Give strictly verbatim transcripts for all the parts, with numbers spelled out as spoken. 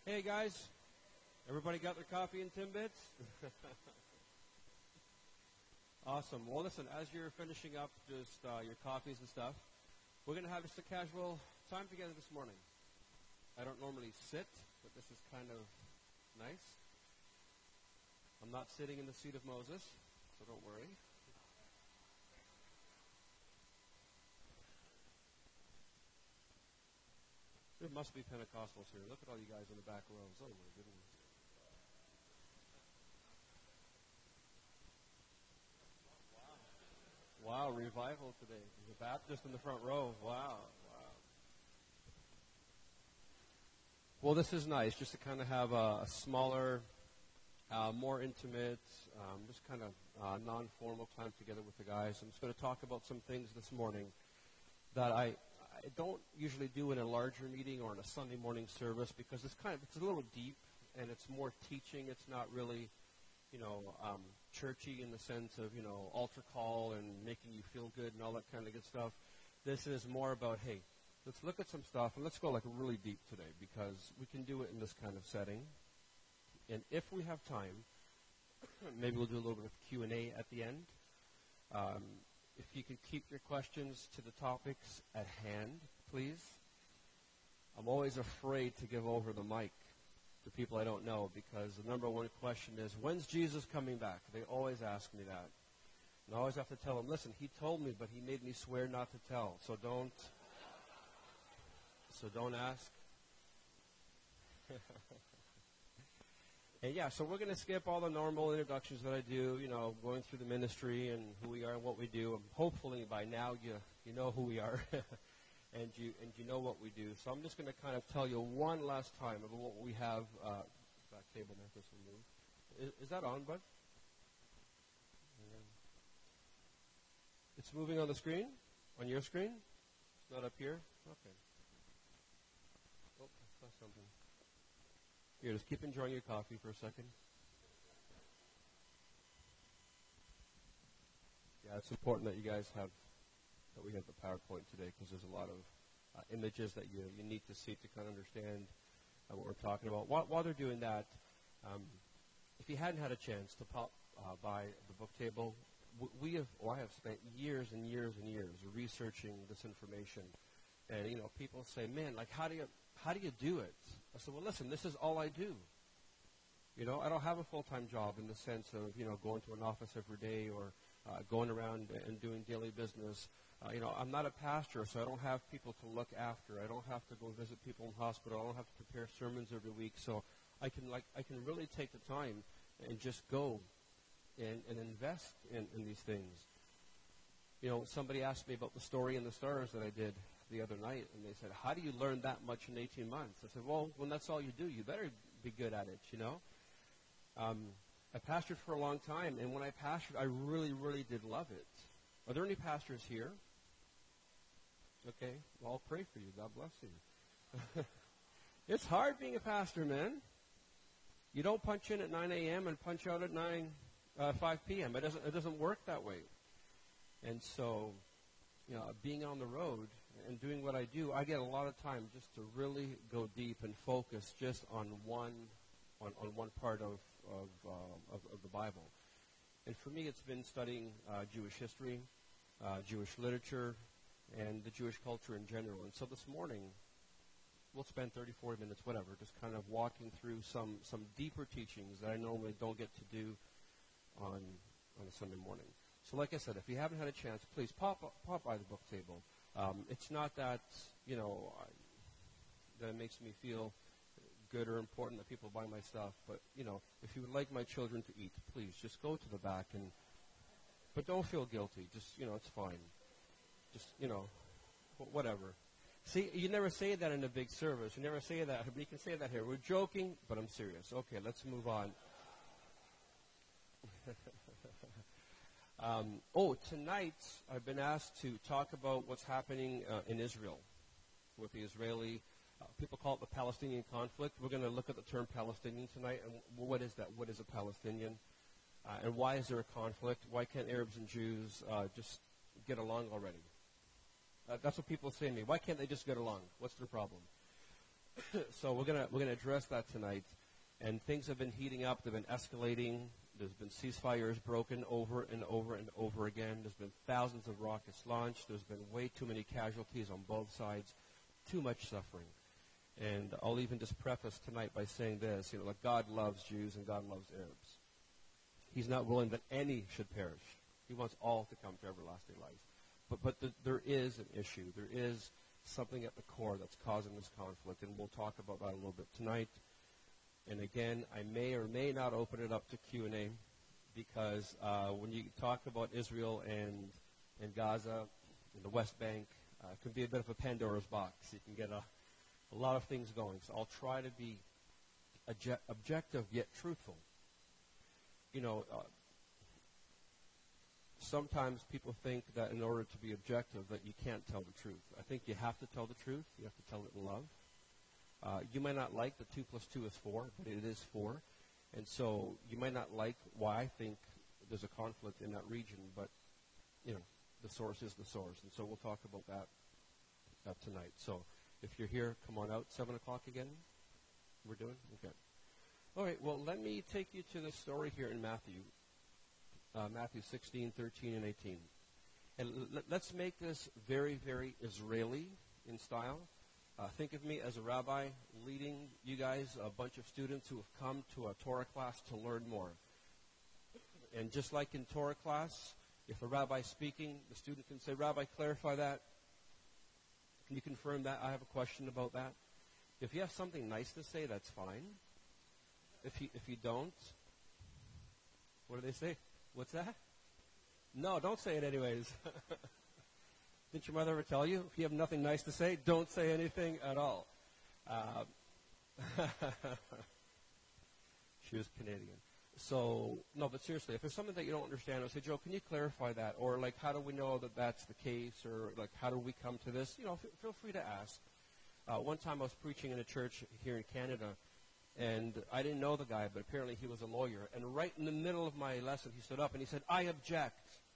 Hey guys, everybody got their coffee and Timbits? Awesome. Well, listen, as you're finishing up just uh, your coffees and stuff, we're going to have just a casual time together this morning. I don't normally sit, but this is kind of nice. I'm not sitting in the seat of Moses, so don't worry. There must be Pentecostals here. Look at all you guys in the back rows. Oh, my goodness. Wow, revival today. There's a Baptist in the front row. Wow, wow. Well, this is nice, just to kind of have a, a smaller, uh, more intimate, um, just kind of uh, non-formal time together with the guys. I'm just going to talk about some things this morning that I, I don't usually do in a larger meeting or in a Sunday morning service because it's kind of it's a little deep and it's more teaching. It's not really, you know, um, churchy in the sense of, you know, altar call and making you feel good and all that kind of good stuff. This is more about, hey, let's look at some stuff and let's go like really deep today because we can do it in this kind of setting. And if we have time, maybe we'll do a little bit of Q and A at the end. Um, if you could keep your questions to the topics at hand, please. I'm always afraid to give over the mic to people I don't know because the number one question is, when's Jesus coming back? They always ask me that. And I always have to tell them, listen, he told me, but he made me swear not to tell. So don't, so don't ask. And yeah, so we're going to skip all the normal introductions that I do, you know, going through the ministry and who we are and what we do. And hopefully by now you you know who we are and you and you know what we do. So I'm just going to kind of tell you one last time about what we have. Uh, back table Memphis removed. Is, is that on, bud? It's moving on the screen? On your screen? It's not up here? Okay. Oh, I saw something. Here, just keep enjoying your coffee for a second. Yeah, it's important that you guys have, that we have the PowerPoint today because there's a lot of uh, images that you, you need to see to kind of understand uh, what we're talking about. While, while they're doing that, um, if you hadn't had a chance to pop uh, by the book table, w- we have, or I have spent years and years and years researching this information. And, you know, people say, man, like, how do you, how do you do it? I said, well, listen, this is all I do. You know, I don't have a full-time job in the sense of, you know, going to an office every day or uh, going around and doing daily business. Uh, you know, I'm not a pastor, so I don't have people to look after. I don't have to go visit people in hospital. I don't have to prepare sermons every week. So I can, like, I can really take the time and just go and, and invest in, in these things. You know, somebody asked me about the story in the stars that I did the other night, and they said, how do you learn that much in eighteen months? I said, well, when that's all you do, you better be good at it, you know? Um, I pastored for a long time, and when I pastored, I really, really did love it. Are there any pastors here? Okay, well, I'll pray for you. God bless you. It's hard being a pastor, man. You don't punch in at nine a.m. and punch out at nine, uh, five p.m. It doesn't, it doesn't work that way. And so, you know, being on the road and doing what I do, I get a lot of time just to really go deep and focus just on one on, on one part of of, uh, of of the Bible. And for me, it's been studying uh, Jewish history, uh, Jewish literature, and the Jewish culture in general. And so this morning, we'll spend thirty, forty minutes, whatever, just kind of walking through some, some deeper teachings that I normally don't get to do on on a Sunday morning. So like I said, if you haven't had a chance, please pop pop by the book table. Um, it's not that, you know, I, that makes me feel good or important that people buy my stuff, but, you know, if you would like my children to eat, please just go to the back and, but don't feel guilty. Just, you know, it's fine. Just, you know, wh- whatever. See, you never say that in a big service. You never say that, but you can say that here. We're joking, but I'm serious. Okay, let's move on. Um, oh, tonight I've been asked to talk about what's happening uh, in Israel with the Israeli, uh, people call it the Palestinian conflict. We're going to look at the term Palestinian tonight, and w- what is that? What is a Palestinian? Uh, and why is there a conflict? Why can't Arabs and Jews uh, just get along already? Uh, that's what people say to me. Why can't they just get along? What's their problem? So we're gonna we're gonna address that tonight, and things have been heating up. They've been escalating. There's been ceasefires broken over and over and over again. There's been thousands of rockets launched. There's been way too many casualties on both sides. Too much suffering. And I'll even just preface tonight by saying this: you know, like God loves Jews and God loves Arabs. He's not willing that any should perish. He wants all to come to everlasting life. But but the, there is an issue. There is something at the core that's causing this conflict, and we'll talk about that a little bit tonight. And again, I may or may not open it up to Q and A, because uh, when you talk about Israel and, and Gaza and the West Bank, uh, it can be a bit of a Pandora's box. You can get a, a lot of things going. So I'll try to be obje- objective yet truthful. You know, uh, sometimes people think that in order to be objective that you can't tell the truth. I think you have to tell the truth. You have to tell it in love. Uh, you might not like the two plus two is four, but it is four. And so you might not like why I think there's a conflict in that region, but, you know, the source is the source. And so we'll talk about that uh, tonight. So if you're here, come on out. seven o'clock again? We're doing? Okay. All right, well, let me take you to the story here in Matthew. Uh, Matthew sixteen, thirteen, and eighteen. And l- let's make this very, very Israeli in style. Uh, think of me as a rabbi leading you guys, a bunch of students who have come to a Torah class to learn more. And just like in Torah class, if a rabbi is speaking, the student can say, Rabbi, clarify that. Can you confirm that? I have a question about that. If you have something nice to say, that's fine. If you, if you don't, what do they say? What's that? No, don't say it anyways. Didn't your mother ever tell you? If you have nothing nice to say, don't say anything at all. Uh, she was Canadian. So, no, but seriously, if there's something that you don't understand, I'll say, Joe, can you clarify that? Or, like, how do we know that that's the case? Or, like, how do we come to this? You know, f- feel free to ask. Uh, one time I was preaching in a church here in Canada, and I didn't know the guy, but apparently he was a lawyer. And right in the middle of my lesson, he stood up and he said, I object.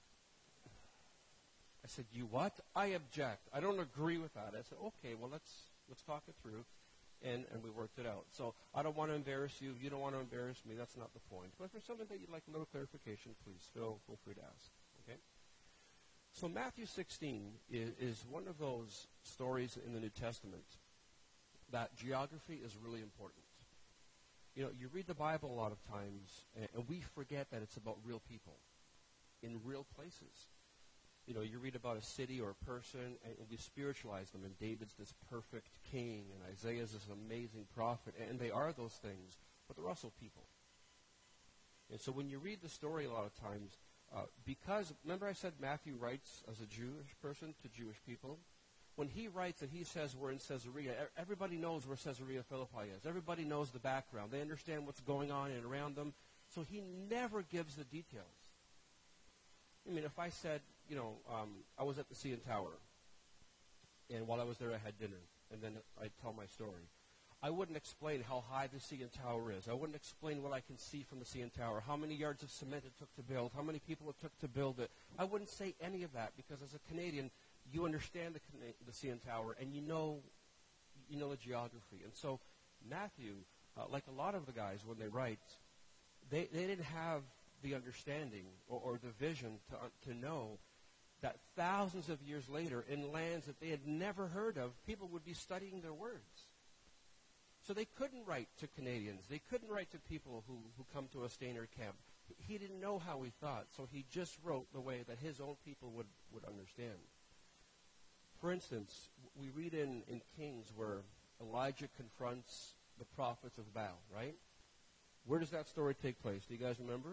I said, you what? I object. I don't agree with that. I said, okay, well, let's let's talk it through. And, and we worked it out. So I don't want to embarrass you. You don't want to embarrass me. That's not the point. But if there's something that you'd like a little clarification, please feel, feel free to ask. Okay? So Matthew sixteen is, is one of those stories in the New Testament that geography is really important. You know, you read the Bible a lot of times, and, and we forget that it's about real people in real places. You know, you read about a city or a person, and we spiritualize them, and David's this perfect king, and Isaiah's this amazing prophet, and they are those things, but they're also people. And so when you read the story a lot of times, uh, because, remember I said Matthew writes as a Jewish person to Jewish people? When he writes and he says we're in Caesarea, everybody knows where Caesarea Philippi is. Everybody knows the background. They understand what's going on and around them, so he never gives the details. I mean, if I said, you know, um, I was at the C N Tower, and while I was there I had dinner, and then I'd tell my story. I wouldn't explain how high the C N Tower is. I wouldn't explain what I can see from the C N Tower, how many yards of cement it took to build, how many people it took to build it. I wouldn't say any of that, because as a Canadian, you understand the, the C N Tower, and you know, you know the geography. And so Matthew, uh, like a lot of the guys when they write, they, they didn't have the understanding or, or the vision to, uh, to know that thousands of years later, in lands that they had never heard of, people would be studying their words. So they couldn't write to Canadians. They couldn't write to people who, who come to a Stainer camp. He didn't know how we thought, so he just wrote the way that his own people would, would understand. For instance, we read in, in Kings where Elijah confronts the prophets of Baal, right? Where does that story take place? Do you guys remember?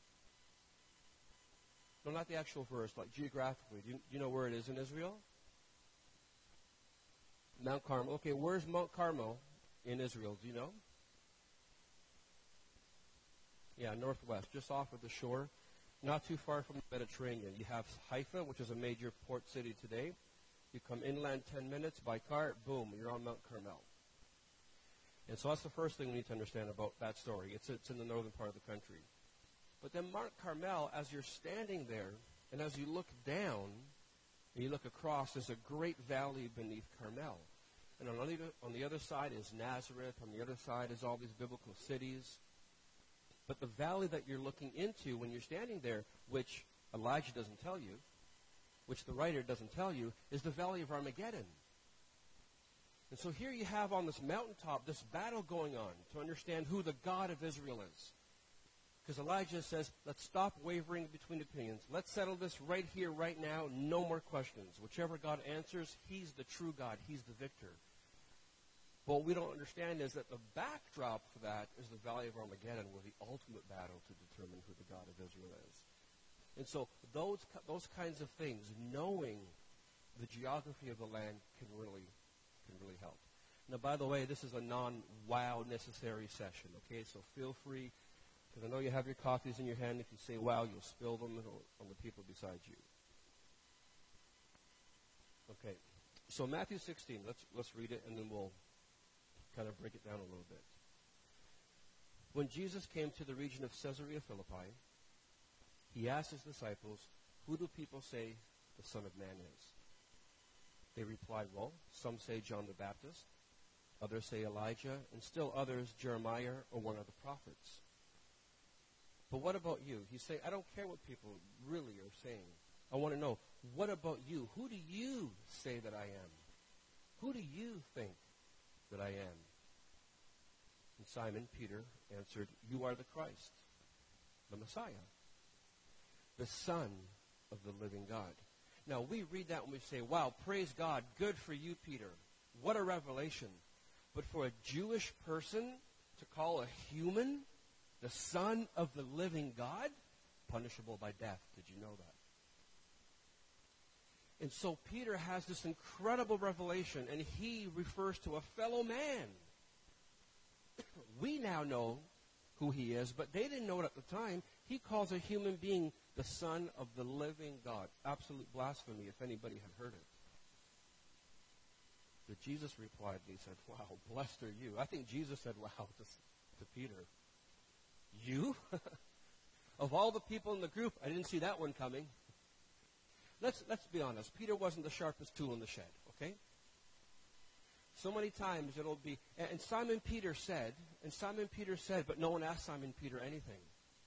No, not the actual verse, like geographically. Do you, do you know where it is in Israel? Mount Carmel. Okay, where's Mount Carmel in Israel? Do you know? Yeah, northwest, just off of the shore, not too far from the Mediterranean. You have Haifa, which is a major port city today. You come inland ten minutes by car, boom, you're on Mount Carmel. And so that's the first thing we need to understand about that story. It's, it's in the northern part of the country. But then Mount Carmel, as you're standing there, and as you look down, and you look across, there's a great valley beneath Carmel. And on the, on the other side is Nazareth. On the other side is all these biblical cities. But the valley that you're looking into when you're standing there, which Elijah doesn't tell you, which the writer doesn't tell you, is the valley of Armageddon. And so here you have on this mountaintop this battle going on to understand who the God of Israel is. Because Elijah says, let's stop wavering between opinions. Let's settle this right here, right now. No more questions. Whichever God answers, he's the true God. He's the victor. But what we don't understand is that the backdrop for that is the Valley of Armageddon, where the ultimate battle to determine who the God of Israel is. And so those those kinds of things, knowing the geography of the land, can really can really help. Now, by the way, this is a non-wow necessary session, okay? So feel free, because I know you have your coffees in your hand. If you say wow, you'll spill them on the people beside you. Okay, so Matthew sixteen, let's let's read it, and then we'll kind of break it down a little bit. When Jesus came to the region of Caesarea Philippi, he asked his disciples, "Who do people say the Son of Man is?" They replied, "Well, some say John the Baptist, others say Elijah, and still others Jeremiah or one of the prophets." But what about you? He say, I don't care what people really are saying. I want to know, what about you? Who do you say that I am? Who do you think that I am? And Simon Peter answered, "You are the Christ, the Messiah, the Son of the living God." Now, we read that and we say, wow, praise God, good for you, Peter. What a revelation. But for a Jewish person to call a human the Son of the living God, punishable by death. Did you know that? And so Peter has this incredible revelation, and he refers to a fellow man. We now know who he is, but they didn't know it at the time. He calls a human being the Son of the living God. Absolute blasphemy if anybody had heard it. But Jesus replied, and he said, wow, blessed are you. I think Jesus said, wow, to, to Peter. You? Of all the people in the group, I didn't see that one coming. Let's, let's be honest. Peter wasn't the sharpest tool in the shed, okay? So many times it'll be, and, and Simon Peter said, and Simon Peter said, but no one asked Simon Peter anything.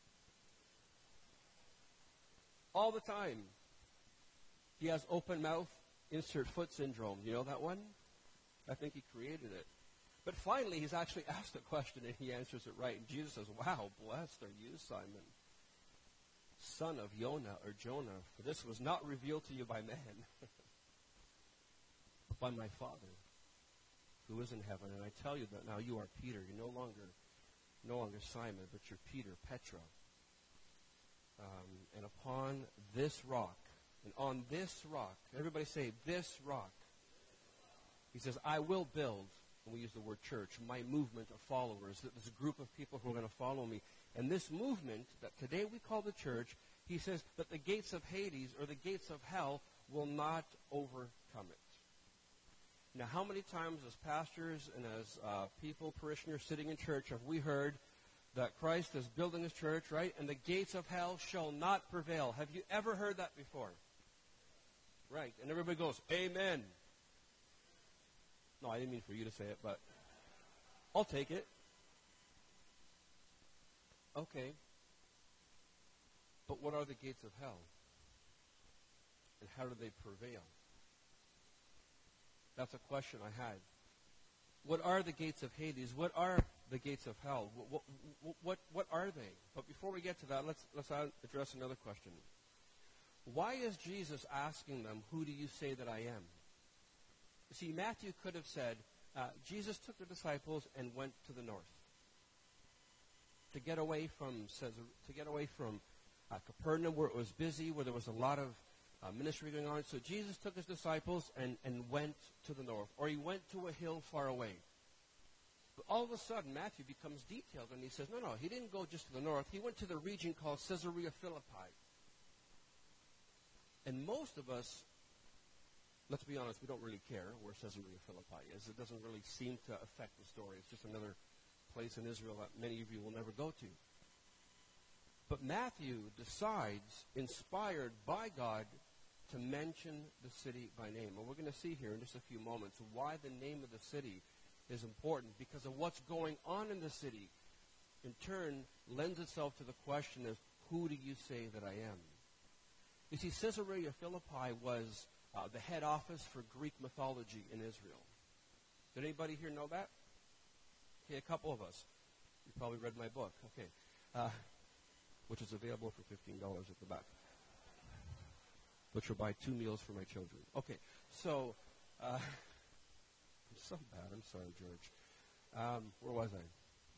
All the time. He has open mouth, insert foot syndrome. You know that one? I think he created it. But finally, he's actually asked a question, and he answers it right. And Jesus says, wow, blessed are you, Simon, son of Jonah, or Jonah, for this was not revealed to you by man, but by my Father, who is in heaven. And I tell you that now you are Peter. You're no longer, no longer Simon, but you're Peter, Petra. Um, and upon this rock, and on this rock, everybody say, this rock. He says, I will build, and we use the word church, my movement of followers, that there's a group of people who are going to follow me. And this movement that today we call the church, he says that the gates of Hades, or the gates of hell, will not overcome it. Now, how many times as pastors and as uh, people, parishioners sitting in church, have we heard that Christ is building his church, right? And the gates of hell shall not prevail. Have you ever heard that before? Right. And everybody goes, amen. No, I didn't mean for you to say it, but I'll take it. Okay. But what are the gates of hell? And how do they prevail? That's a question I had. What are the gates of Hades? What are the gates of hell? What, what, what, what are they? But before we get to that, let's, let's address another question. Why is Jesus asking them, who do you say that I am? You see, Matthew could have said, uh, Jesus took the disciples and went to the north to get away from to get away from uh, Capernaum, where it was busy, where there was a lot of uh, ministry going on. So Jesus took his disciples and, and went to the north, or he went to a hill far away. But all of a sudden, Matthew becomes detailed, and he says, no, no, he didn't go just to the north. He went to the region called Caesarea Philippi. And most of us, let's be honest, we don't really care where Caesarea Philippi is. It doesn't really seem to affect the story. It's just another place in Israel that many of you will never go to. But Matthew decides, inspired by God, to mention the city by name. And we're going to see here in just a few moments why the name of the city is important, because of what's going on in the city. In turn, lends itself to the question of, who do you say that I am? You see, Caesarea Philippi was uh, the head office for Greek mythology in Israel. Did anybody here know that? Okay, a couple of us. You probably read my book. Okay. Uh, which is available for fifteen dollars at the back. Which will buy two meals for my children. Okay, so, uh, I'm so bad. I'm sorry, George. Um, where was I?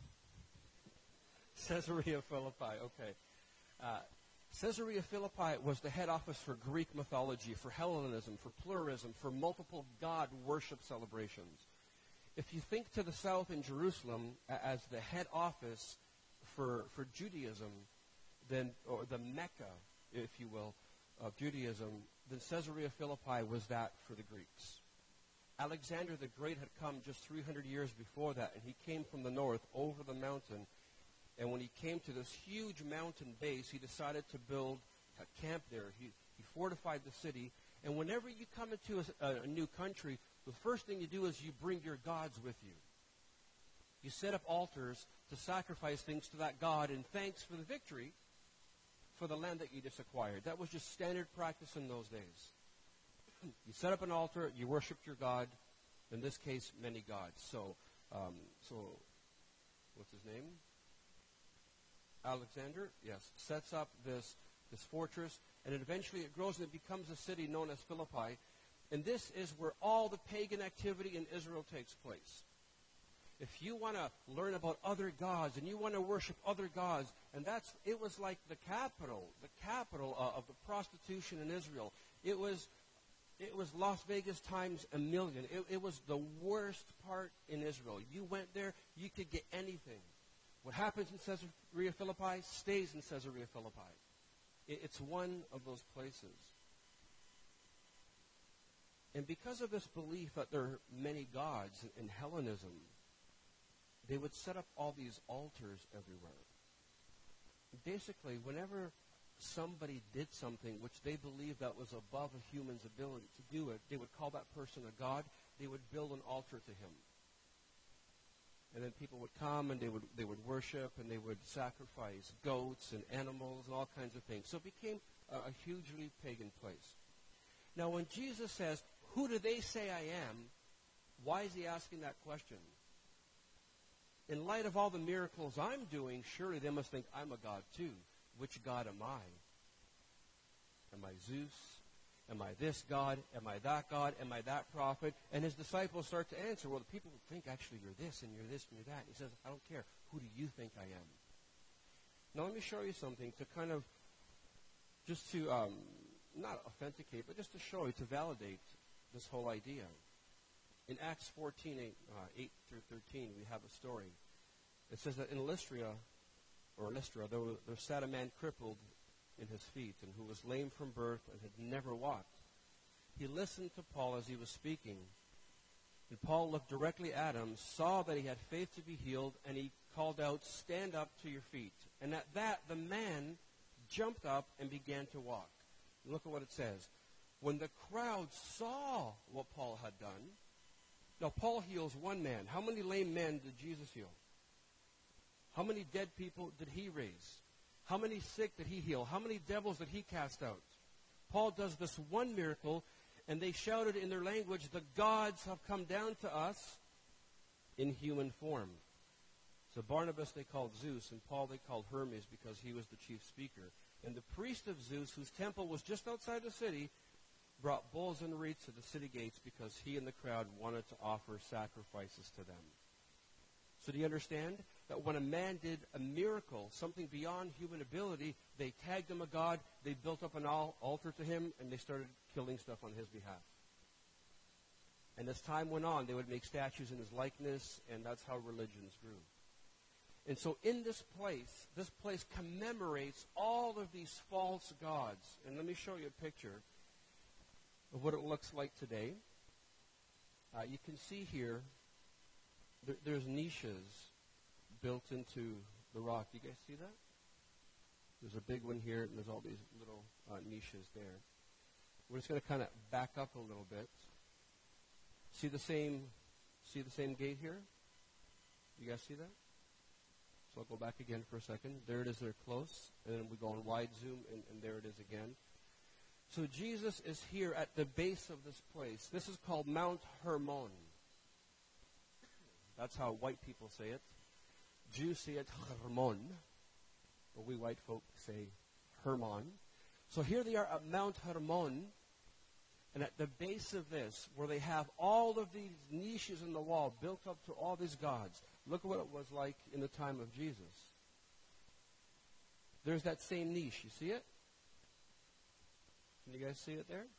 Caesarea Philippi, okay. Uh, Caesarea Philippi was the head office for Greek mythology, for Hellenism, for pluralism, for multiple God worship celebrations. If you think to the south in Jerusalem a- as the head office for, for Judaism, then, or the Mecca, if you will, of Judaism, then Caesarea Philippi was that for the Greeks. Alexander the Great had come just three hundred years before that, and he came from the north over the mountain. And when he came to this huge mountain base, he decided to build a camp there. He, he fortified the city. And whenever you come into a, a new country, the first thing you do is you bring your gods with you. You set up altars to sacrifice things to that God in thanks for the victory for the land that you just acquired. That was just standard practice in those days. You set up an altar, you worshiped your God, in this case, many gods. So, um, so what's his name? Alexander, yes, sets up this, this fortress, and it eventually it grows and it becomes a city known as Philippi. And this is where all the pagan activity in Israel takes place. If you want to learn about other gods and you want to worship other gods, and that's, it was like the capital, the capital uh, of the prostitution in Israel. It was, it was Las Vegas times a million. It, it was the worst part in Israel. You went there, you could get anything. What happens in Caesarea Philippi stays in Caesarea Philippi. It, it's one of those places. And because of this belief that there are many gods in Hellenism, they would set up all these altars everywhere. Basically, whenever somebody did something which they believed that was above a human's ability to do it, they would call that person a god. They would build an altar to him. And then people would come and they would they would worship and they would sacrifice goats and animals and all kinds of things. So it became a, a hugely pagan place. Now, when Jesus says, "Who do they say I am?" why is he asking that question? In light of all the miracles I'm doing, surely they must think I'm a god too. Which god am I? Am I Zeus? Am I this God? Am I that God? Am I that prophet? And his disciples start to answer, well, the people think actually you're this and you're this and you're that. He says, I don't care. Who do you think I am? Now let me show you something to kind of, just to, um, not authenticate, but just to show you, to validate this whole idea. In Acts fourteen, eight, uh, eight through thirteen, we have a story. It says that in Lystra, or Lystra, there, was, there sat a man crippled in his feet, and who was lame from birth and had never walked. He listened to Paul as he was speaking. And Paul looked directly at him, saw that he had faith to be healed, and he called out, "Stand up to your feet." And at that, the man jumped up and began to walk. And look at what it says. When the crowd saw what Paul had done, now Paul heals one man. How many lame men did Jesus heal? How many dead people did he raise? How many sick did he heal? How many devils did he cast out? Paul does this one miracle, and they shouted in their language, "The gods have come down to us in human form." So Barnabas they called Zeus, and Paul they called Hermes because he was the chief speaker. And the priest of Zeus, whose temple was just outside the city, brought bulls and wreaths to the city gates because he and the crowd wanted to offer sacrifices to them. So do you understand that when a man did a miracle, something beyond human ability, they tagged him a god, they built up an al- altar to him, and they started killing stuff on his behalf. And as time went on, they would make statues in his likeness, and that's how religions grew. And so in this place, this place commemorates all of these false gods. And let me show you a picture of what it looks like today. Uh, you can see here, there, there's niches built into the rock. Do you guys see that? There's a big one here, and there's all these little uh, niches there. We're just going to kind of back up a little bit. See the same, see the same gate here? You guys see that? So I'll go back again for a second. There it is there close. And then we go on wide zoom, and, and there it is again. So Jesus is here at the base of this place. This is called Mount Hermon. That's how white people say it. Jews say it Hermon. But we white folk say Hermon. So here they are at Mount Hermon. And at the base of this, where they have all of these niches in the wall built up to all these gods. Look at what it was like in the time of Jesus. There's that same niche. You see it? Can you guys see it there?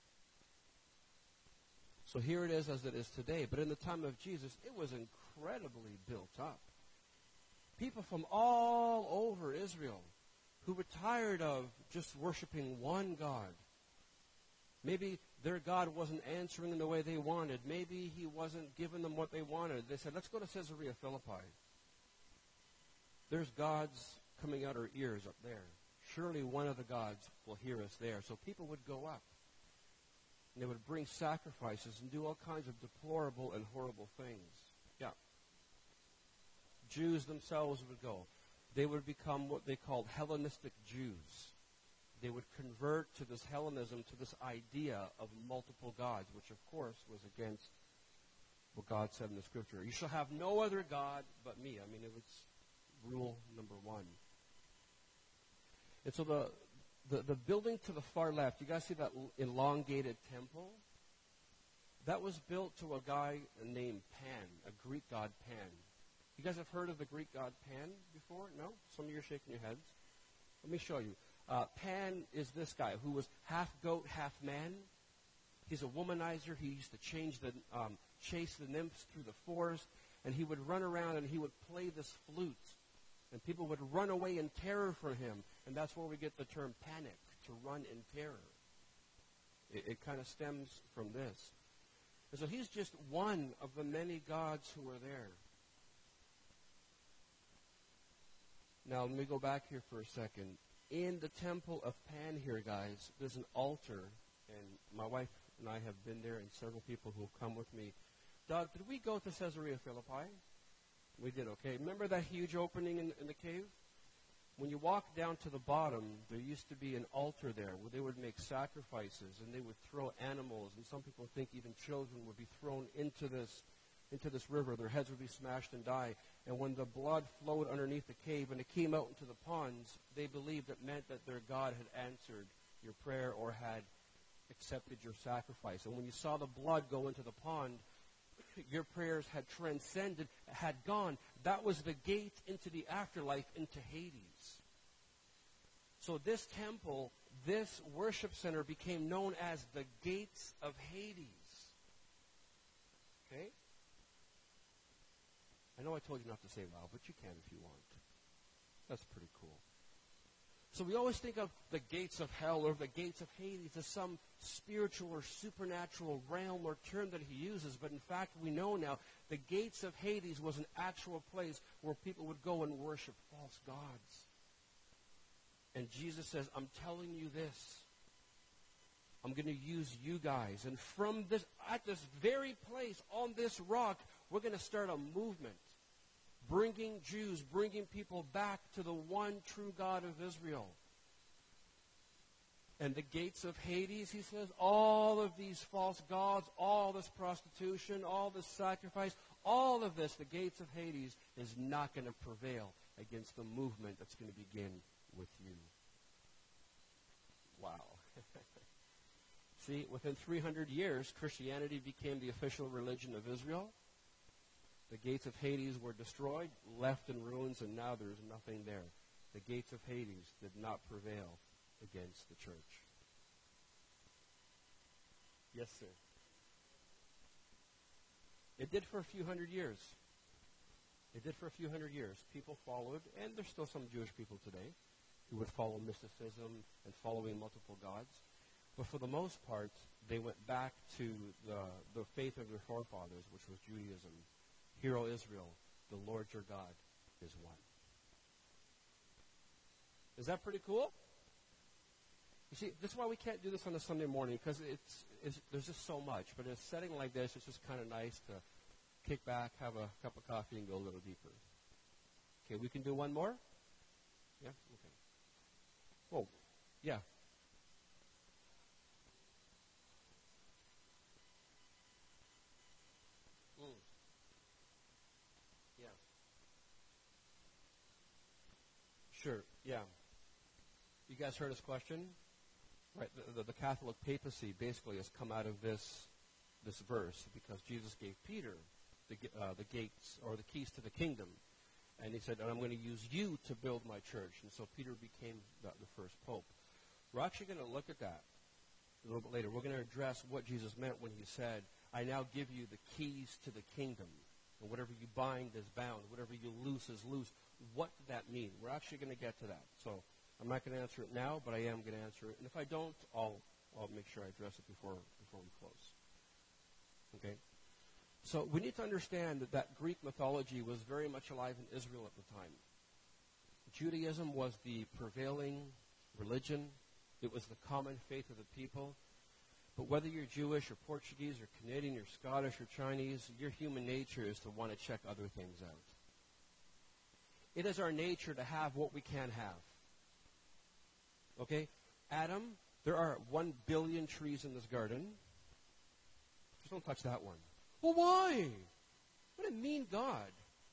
So here it is as it is today. But in the time of Jesus, it was incredibly built up. People from all over Israel who were tired of just worshiping one God. Maybe their God wasn't answering in the way they wanted. Maybe he wasn't giving them what they wanted. They said, let's go to Caesarea Philippi. There's gods coming out our ears up there. Surely one of the gods will hear us there. So people would go up. And they would bring sacrifices and do all kinds of deplorable and horrible things. Yeah. Jews themselves would go. They would become what they called Hellenistic Jews. They would convert to this Hellenism, to this idea of multiple gods, which of course was against what God said in the Scripture. You shall have no other God but me. I mean, it was rule number one. And so the, the, the building to the far left, you guys see that elongated temple? That was built to a guy named Pan, a Greek god Pan. You guys have heard of the Greek god Pan before? No? Some of you are shaking your heads. Let me show you. Uh, Pan is this guy who was half goat, half man. He's a womanizer. He used to change the, um, chase the nymphs through the forest, and he would run around and he would play this flute, and people would run away in terror from him, and that's where we get the term panic, to run in terror. It, it kind of stems from this. And so he's just one of the many gods who are there. Now, let me go back here for a second. In the temple of Pan here, guys, there's an altar, and my wife and I have been there, and several people who have come with me. Doug, did we go to Caesarea Philippi? We did, okay. Remember that huge opening in, in the cave? When you walk down to the bottom, there used to be an altar there where they would make sacrifices, and they would throw animals, and some people think even children would be thrown into this into this river. Their heads would be smashed and die. And when the blood flowed underneath the cave and it came out into the ponds, they believed it meant that their God had answered your prayer or had accepted your sacrifice. And when you saw the blood go into the pond, your prayers had transcended, had gone. That was the gate into the afterlife, into Hades. So this temple, this worship center became known as the gates of Hades. Okay? I know I told you not to say loud, but you can if you want. That's pretty cool. So we always think of the gates of hell or the gates of Hades as some spiritual or supernatural realm or term that he uses. But in fact, we know now the gates of Hades was an actual place where people would go and worship false gods. And Jesus says, I'm telling you this. I'm going to use you guys. And from this, at this very place, on this rock, we're going to start a movement. Bringing Jews, bringing people back to the one true God of Israel. And the gates of Hades, he says, all of these false gods, all this prostitution, all this sacrifice, all of this, the gates of Hades is not going to prevail against the movement that's going to begin with you. Wow. See, within three hundred years, Christianity became the official religion of Israel. The gates of Hades were destroyed, left in ruins, and now there's nothing there. The gates of Hades did not prevail against the church. Yes, sir. It did for a few hundred years. It did for a few hundred years. People followed, and there's still some Jewish people today who would follow mysticism and following multiple gods. But for the most part, they went back to the, the faith of their forefathers, which was Judaism. Hear, O Israel, the Lord your God is one. Is that pretty cool? You see, this is why we can't do this on a Sunday morning, because it's, it's there's just so much. But in a setting like this, it's just kind of nice to kick back, have a cup of coffee, and go a little deeper. Okay, we can do one more? Yeah? Okay. Oh, yeah. Mm. Yeah. Sure, yeah. You guys heard his question? Right, the, the, the Catholic papacy basically has come out of this this verse because Jesus gave Peter the, uh, the gates or the keys to the kingdom. And he said, and I'm going to use you to build my church. And so Peter became the, the first pope. We're actually going to look at that a little bit later. We're going to address what Jesus meant when he said, I now give you the keys to the kingdom. And whatever you bind is bound. Whatever you loose is loose. What did that mean? We're actually going to get to that. So I'm not going to answer it now, but I am going to answer it. And if I don't, I'll, I'll make sure I address it before, before we close. Okay? So we need to understand that that Greek mythology was very much alive in Israel at the time. Judaism was the prevailing religion. It was the common faith of the people. But whether you're Jewish or Portuguese or Canadian or Scottish or Chinese, your human nature is to want to check other things out. It is our nature to have what we can have. Okay? Adam, there are one billion trees in this garden. Just don't touch that one. Well, why? What a mean God.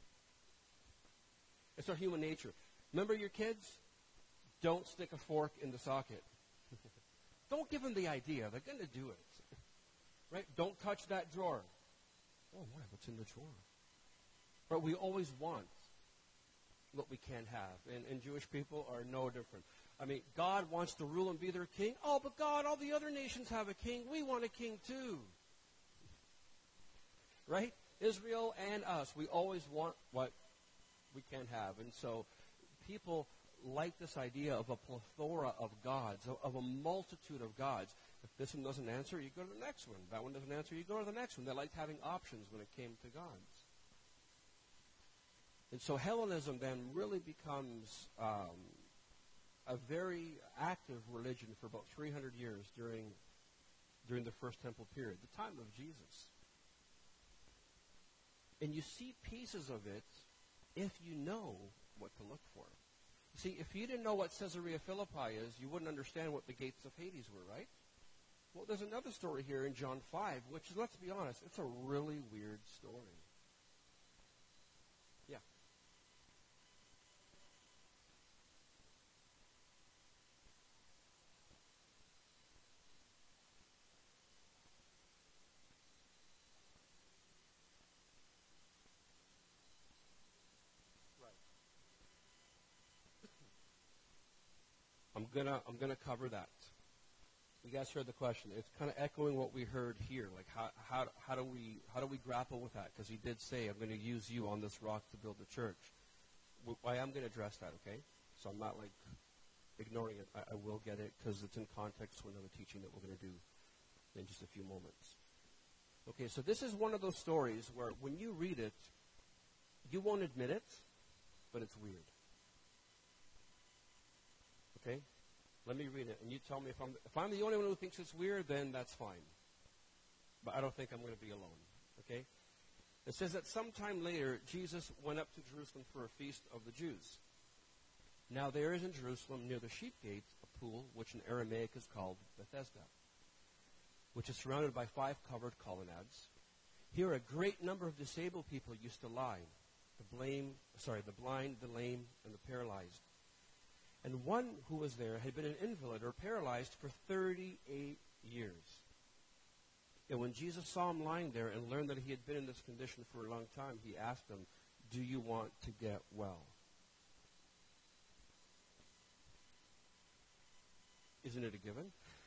It's our human nature. Remember your kids? Don't stick a fork in the socket. Don't give them the idea. They're going to do it. Right? Don't touch that drawer. Oh, my, what's in the drawer? But we always want what we can't have. And, and Jewish people are no different. I mean, God wants to rule and be their king. Oh, but God, all the other nations have a king. We want a king too. Right? Israel and us, we always want what we can't have. And so people like this idea of a plethora of gods, of, of a multitude of gods. If this one doesn't answer, you go to the next one. That one doesn't answer, you go to the next one. They liked having options when it came to gods. And so Hellenism then really becomes um, a very active religion for about three hundred years during, during the First Temple period, the time of Jesus. And you see pieces of it if you know what to look for. You see, if you didn't know what Caesarea Philippi is, you wouldn't understand what the gates of Hades were, right? Well, there's another story here in John five, which, let's be honest, it's a really weird story. Yeah. I'm gonna I'm gonna cover that. You guys heard the question. It's kind of echoing what we heard here. Like how how how do we how do we grapple with that? Because he did say, "I'm going to use you on this rock to build the church." I am going to address that. Okay, so I'm not like ignoring it. I, I will get it because it's in context to another teaching that we're going to do in just a few moments. Okay, so this is one of those stories where when you read it, you won't admit it, but it's weird. Okay? Let me read it, and you tell me if I'm if I'm the only one who thinks it's weird, then that's fine. But I don't think I'm going to be alone. Okay? It says that sometime later, Jesus went up to Jerusalem for a feast of the Jews. Now there is in Jerusalem, near the sheep gate, a pool, which in Aramaic is called Bethesda, which is surrounded by five covered colonnades. Here a great number of disabled people used to lie, the blame, sorry, the blind, the lame, and the paralyzed. And one who was there had been an invalid or paralyzed for thirty-eight years. And when Jesus saw him lying there and learned that he had been in this condition for a long time, he asked him, "Do you want to get well?" Isn't it a given?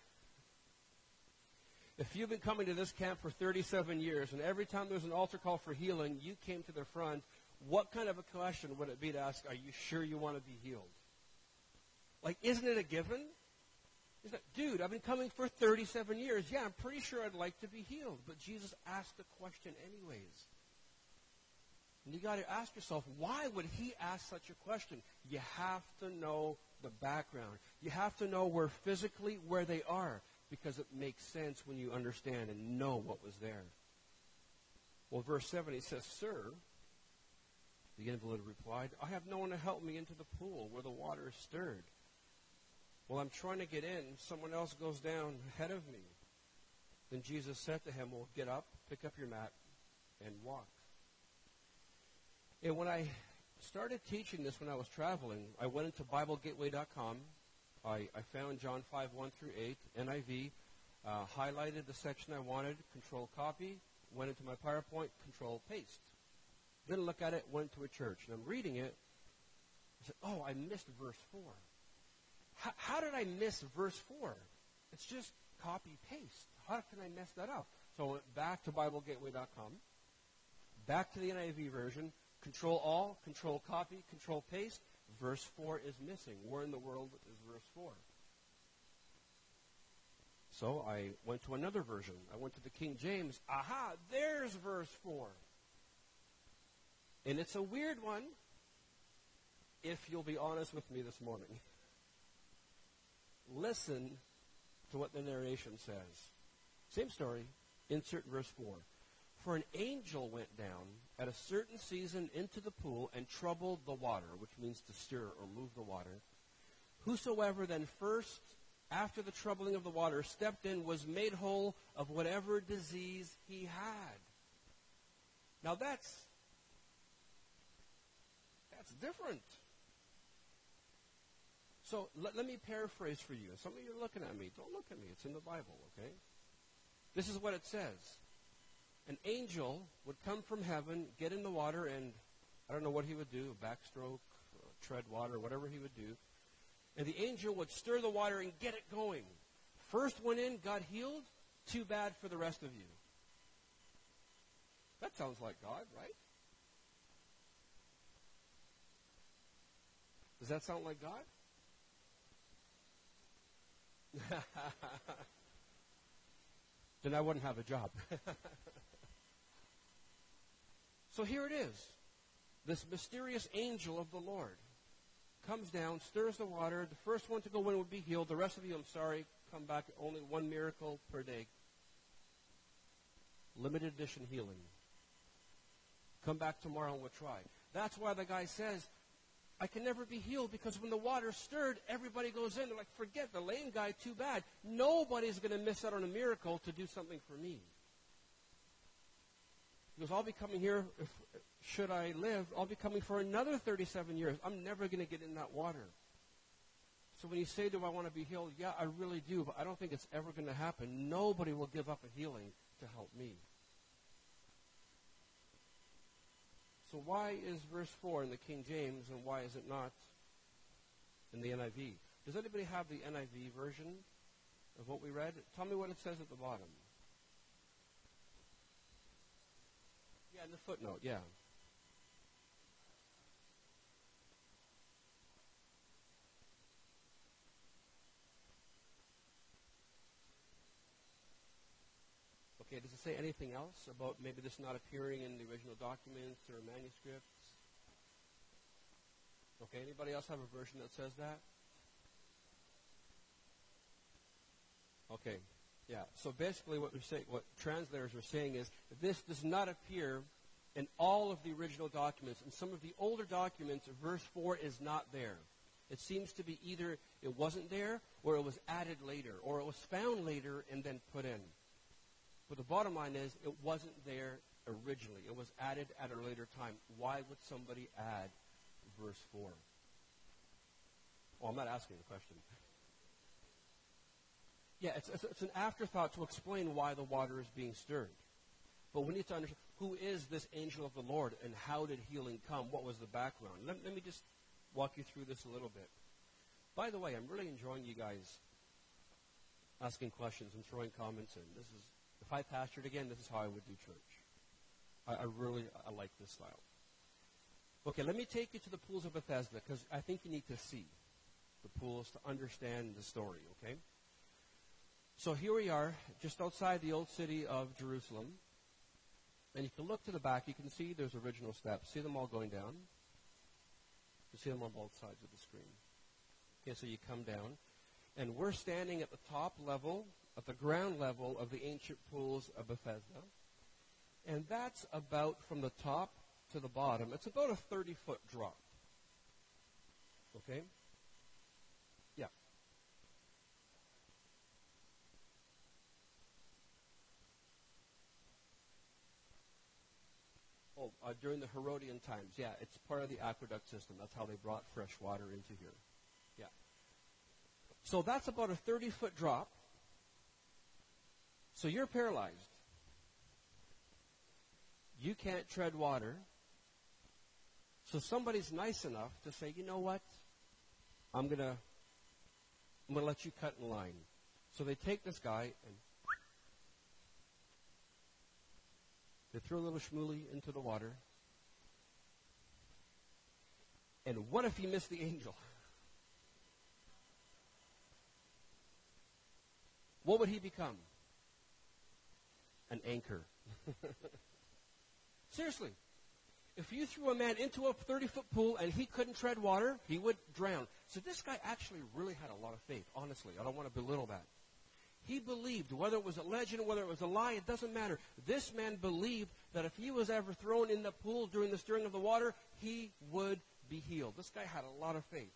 If you've been coming to this camp for thirty-seven years, and every time there's an altar call for healing, you came to the front, what kind of a question would it be to ask, are you sure you want to be healed? Like, isn't it a given? Is that, dude, I've been coming for thirty-seven years. Yeah, I'm pretty sure I'd like to be healed. But Jesus asked the question anyways. And you got to ask yourself, why would he ask such a question? You have to know the background. You have to know where physically, where they are, because it makes sense when you understand and know what was there. Well, verse seven, he says, Sir, the invalid replied, I have no one to help me into the pool where the water is stirred. Well, I'm trying to get in. Someone else goes down ahead of me. Then Jesus said to him, well, get up, pick up your mat, and walk. And when I started teaching this when I was traveling, I went into Bible Gateway dot com. I, I found John five, one through eight, N I V, uh, highlighted the section I wanted, control copy, went into my PowerPoint, control paste. Didn't look at it, went to a church. And I'm reading it. I said, oh, I missed verse four. How, how did I miss verse four? It's just copy, paste. How can I mess that up? So I went back to Bible Gateway dot com, back to the N I V version, control all, control copy, control paste. Verse four is missing. Where in the world is verse four? So I went to another version. I went to the King James. Aha, there's verse four. And it's a weird one, if you'll be honest with me this morning. Listen to what the narration says. Same story, insert verse four. For an angel went down at a certain season into the pool and troubled the water, which means to stir or move the water. Whosoever then first, after the troubling of the water, stepped in was made whole of whatever disease he had. Now that's that's different. So let, let me paraphrase for you. Some of you are looking at me. Don't look at me. It's in the Bible, okay? This is what it says. An angel would come from heaven, get in the water, and I don't know what he would do, a backstroke, uh, tread water, whatever he would do. And the angel would stir the water and get it going. First one in, got healed. Too bad for the rest of you. That sounds like God, right? Does that sound like God? Then I wouldn't have a job. So here it is. This mysterious angel of the Lord comes down, stirs the water. The first one to go in would be healed. The rest of you, I'm sorry, come back only one miracle per day. Limited edition healing. Come back tomorrow and we'll try. That's why the guy says, I can never be healed because when the water's stirred, everybody goes in. They're like, forget the lame guy, too bad. Nobody's going to miss out on a miracle to do something for me. He goes, I'll be coming here, if, should I live, I'll be coming for another thirty-seven years. I'm never going to get in that water. So when you say, do I want to be healed? Yeah, I really do, but I don't think it's ever going to happen. Nobody will give up a healing to help me. So why is verse four in the King James and why is it not in the N I V? Does anybody have the N I V version of what we read? Tell me what it says at the bottom. Yeah, in the footnote, yeah. Okay, does it say anything else about maybe this not appearing in the original documents or manuscripts? Okay, anybody else have a version that says that? Okay, yeah. So basically what we're saying, what translators are saying is this does not appear in all of the original documents. In some of the older documents, verse four is not there. It seems to be either it wasn't there or it was added later or it was found later and then put in. But the bottom line is it wasn't there originally. It was added at a later time. Why would somebody add verse four? Well, I'm not asking the question. Yeah, it's, it's, it's an afterthought to explain why the water is being stirred. But we need to understand who is this angel of the Lord and how did healing come? What was the background? Let, let me just walk you through this a little bit. By the way, I'm really enjoying you guys asking questions and throwing comments in. This is, if I pastored again, this is how I would do church. I, I really I like this style. Okay, let me take you to the pools of Bethesda because I think you need to see the pools to understand the story, okay? So here we are, just outside the old city of Jerusalem. And you can look to the back. You can see there's original steps. See them all going down? You see them on both sides of the screen. Okay, so you come down. And we're standing at the top level, at the ground level of the ancient pools of Bethesda. And that's about from the top to the bottom. It's about a thirty-foot drop. Okay? Yeah. Oh, uh, during the Herodian times, yeah, it's part of the aqueduct system. That's how they brought fresh water into here. Yeah. So that's about a thirty-foot drop. So you're paralyzed. You can't tread water. So somebody's nice enough to say, you know what? I'm going to I'm gonna let you cut in line. So they take this guy and they throw a little schmooly into the water. And what if he missed the angel? What would he become? An anchor. Seriously. If you threw a man into a thirty-foot pool and he couldn't tread water, he would drown. So this guy actually really had a lot of faith, honestly. I don't want to belittle that. He believed, whether it was a legend, whether it was a lie, it doesn't matter. This man believed that if he was ever thrown in the pool during the stirring of the water, he would be healed. This guy had a lot of faith.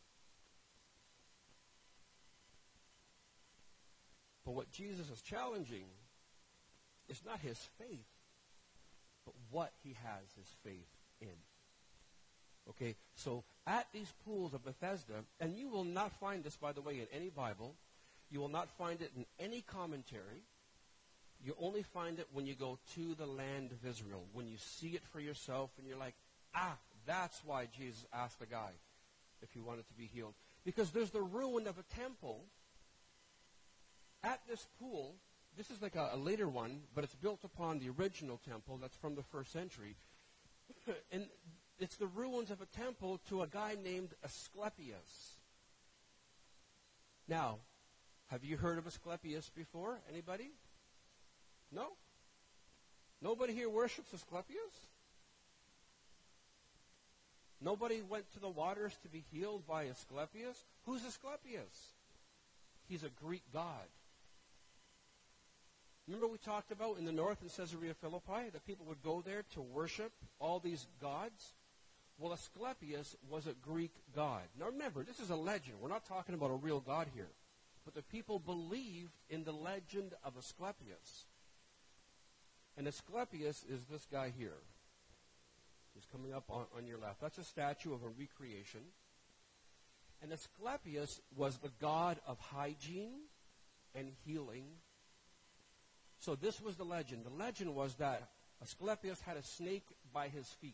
But what Jesus is challenging is not his faith, but what he has his faith in. Okay, so at these pools of Bethesda, and you will not find this, by the way, in any Bible. You will not find it in any commentary. You only find it when you go to the land of Israel, when you see it for yourself, and you're like, ah, that's why Jesus asked the guy if he wanted to be healed. Because there's the ruin of a temple at this pool. This is like a, a later one, but it's built upon the original temple that's from the first century. And it's the ruins of a temple to a guy named Asclepius. Now, have you heard of Asclepius before? Anybody? No? Nobody here worships Asclepius? Nobody went to the waters to be healed by Asclepius? Who's Asclepius? He's a Greek god. Remember we talked about in the north in Caesarea Philippi that people would go there to worship all these gods? Well, Asclepius was a Greek god. Now remember, this is a legend. We're not talking about a real god here. But the people believed in the legend of Asclepius. And Asclepius is this guy here. He's coming up on, on your left. That's a statue of a recreation. And Asclepius was the god of hygiene and healing. So this was the legend. The legend was that Asclepius had a snake by his feet.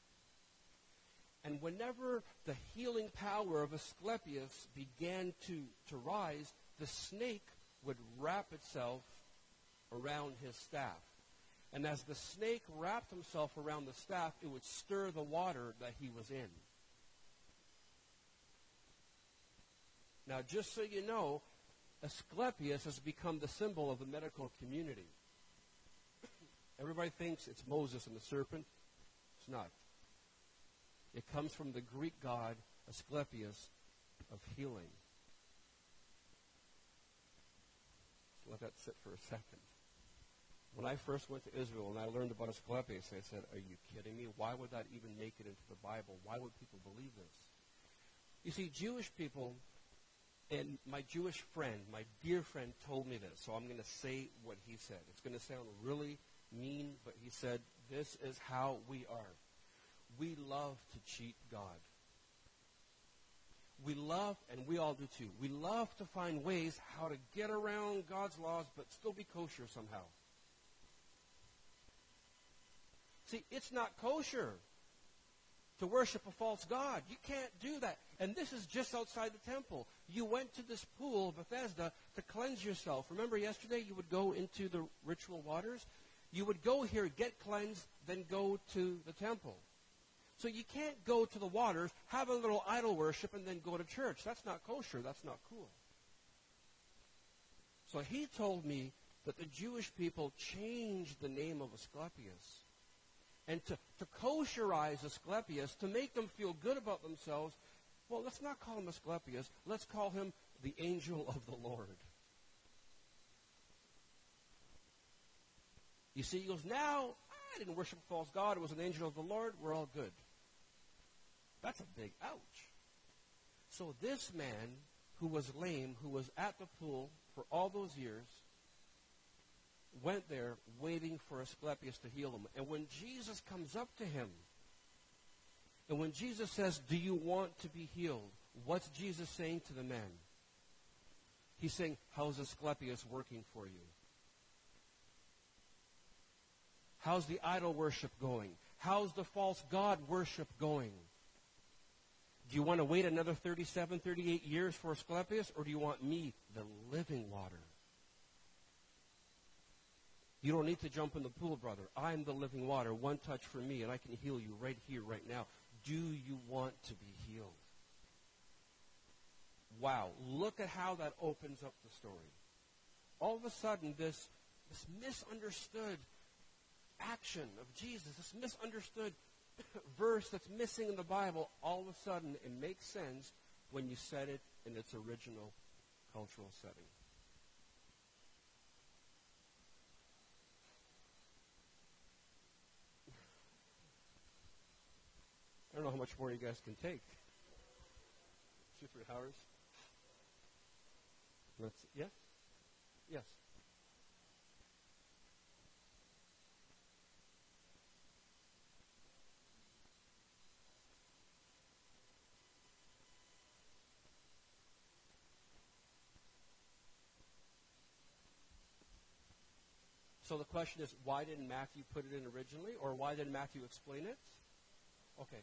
And whenever the healing power of Asclepius began to, to rise, the snake would wrap itself around his staff. And as the snake wrapped himself around the staff, it would stir the water that he was in. Now, just so you know, Asclepius has become the symbol of the medical community. Everybody thinks it's Moses and the serpent. It's not. It comes from the Greek god Asclepius of healing. Let that sit for a second. When I first went to Israel and I learned about Asclepius, I said, are you kidding me? Why would that even make it into the Bible? Why would people believe this? You see, Jewish people, and my Jewish friend, my dear friend told me this, so I'm going to say what he said. It's going to sound really mean, but he said, this is how we are. We love to cheat God. We love, and we all do too, we love to find ways how to get around God's laws but still be kosher somehow. See, it's not kosher to worship a false god. You can't do that. And this is just outside the temple. You went to this pool, Bethesda, to cleanse yourself. Remember yesterday you would go into the ritual waters? You would go here, get cleansed, then go to the temple. So you can't go to the waters, have a little idol worship, and then go to church. That's not kosher. That's not cool. So he told me that the Jewish people changed the name of Asclepius. And to, to kosherize Asclepius, to make them feel good about themselves, well, let's not call him Asclepius. Let's call him the angel of the Lord. You see, he goes, now, I didn't worship a false god. It was an angel of the Lord. We're all good. That's a big ouch. So this man who was lame, who was at the pool for all those years, went there waiting for Asclepius to heal him. And when Jesus comes up to him, and when Jesus says, do you want to be healed? What's Jesus saying to the man? He's saying, how's Asclepius working for you? How's the idol worship going? How's the false god worship going? Do you want to wait another thirty-seven, thirty-eight years for Asclepius, or do you want me, the living water? You don't need to jump in the pool, brother. I'm the living water. One touch from me, and I can heal you right here, right now. Do you want to be healed? Wow. Look at how that opens up the story. All of a sudden, this, this misunderstood action of Jesus, this misunderstood verse that's missing in the Bible, all of a sudden it makes sense when you set it in its original cultural setting. I don't know how much more you guys can take. Two, three hours. Let's, yes? Yes. So the question is, why didn't Matthew put it in originally, or why didn't Matthew explain it? Okay.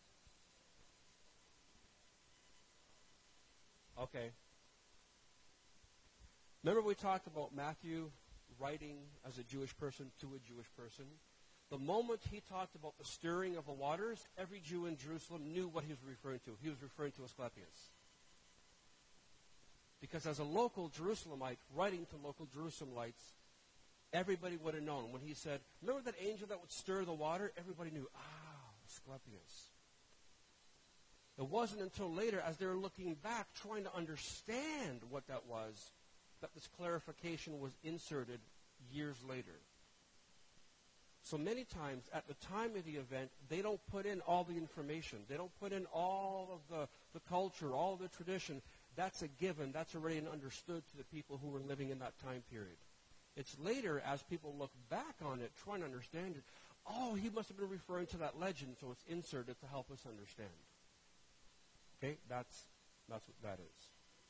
Okay. Remember we talked about Matthew writing as a Jewish person to a Jewish person? The moment he talked about the stirring of the waters, every Jew in Jerusalem knew what he was referring to. He was referring to Asclepius. Because as a local Jerusalemite, writing to local Jerusalemites, everybody would have known. When he said, remember that angel that would stir the water? Everybody knew, ah, Asclepius. It wasn't until later, as they were looking back, trying to understand what that was, that this clarification was inserted years later. So many times, at the time of the event, they don't put in all the information. They don't put in all of the, the culture, all of the tradition. That's a given. That's already understood to the people who were living in that time period. It's later, as people look back on it, trying to understand it, oh, he must have been referring to that legend, so it's inserted to help us understand. Okay, that's, that's what that is.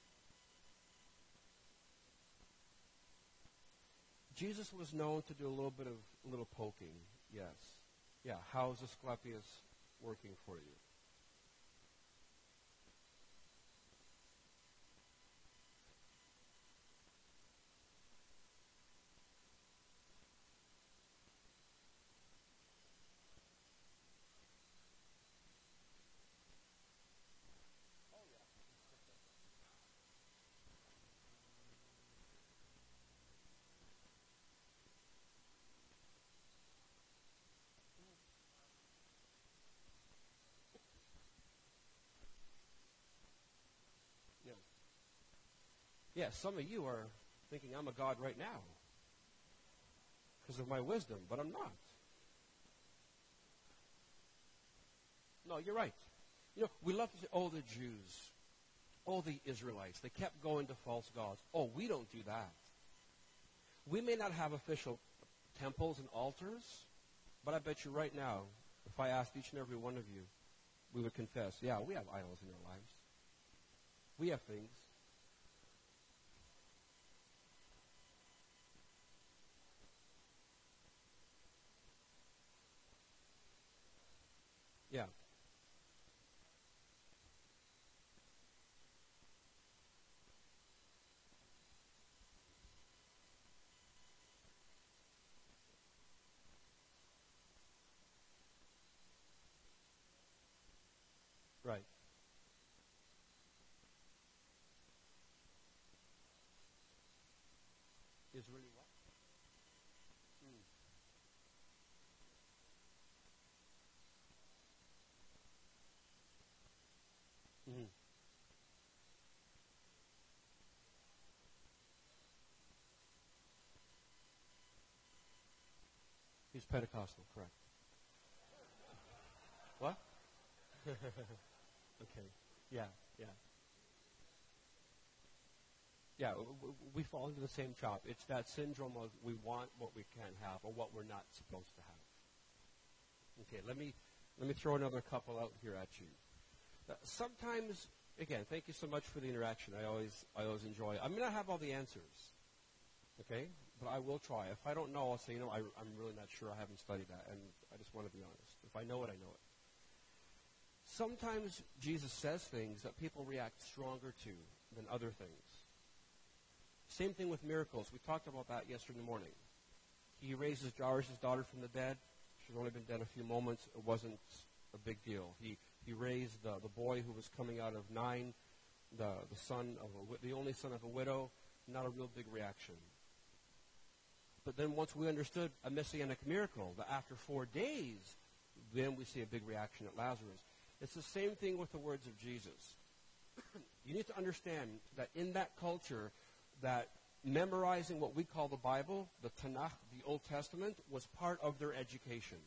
Jesus was known to do a little bit of a little poking, yes. Yeah, how's Asclepius working for you? Yeah, some of you are thinking I'm a god right now because of my wisdom, but I'm not. No, you're right. You know, we love to say, oh, the Jews, oh, the Israelites, they kept going to false gods. Oh, we don't do that. We may not have official temples and altars, but I bet you right now, if I asked each and every one of you, we would confess, yeah, we have idols in our lives. We have things. Yeah. Right. Is really what? Pentecostal, correct. What? Okay. Yeah, yeah. Yeah, w- w- we fall into the same trap. It's that syndrome of we want what we can't have or what we're not supposed to have. Okay, let me let me throw another couple out here at you. Uh, sometimes, again, thank you so much for the interaction. I always I always enjoy it. I may not have all the answers, okay, but I will try. If I don't know, I'll say, you know, I, I'm really not sure. I haven't studied that, and I just want to be honest. If I know it, I know it. Sometimes Jesus says things that people react stronger to than other things. Same thing with miracles. We talked about that yesterday morning. He raises Jairus' daughter from the dead. She's only been dead a few moments. It wasn't a big deal. He he raised the, the boy who was coming out of nine, the the son of a, the only son of a widow. Not a real big reaction. But then once we understood a messianic miracle, that after four days, then we see a big reaction at Lazarus. It's the same thing with the words of Jesus. You need to understand that in that culture, that memorizing what we call the Bible, the Tanakh, the Old Testament, was part of their education.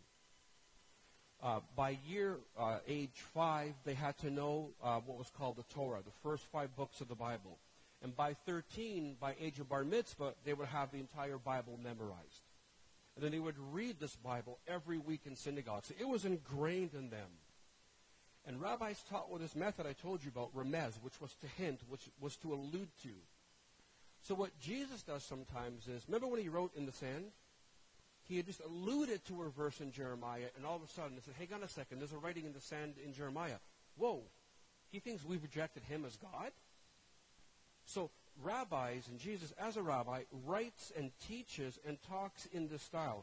Uh, by year uh, age five, they had to know uh, what was called the Torah, the first five books of the Bible. And by thirteen, by age of bar mitzvah, they would have the entire Bible memorized. And then they would read this Bible every week in synagogue. So it was ingrained in them. And rabbis taught with this method I told you about, remez, which was to hint, which was to allude to. So what Jesus does sometimes is, remember when he wrote in the sand? He had just alluded to a verse in Jeremiah, and all of a sudden he said, hang on a second, there's a writing in the sand in Jeremiah. Whoa, he thinks we've rejected him as God? So rabbis, and Jesus as a rabbi, writes and teaches and talks in this style.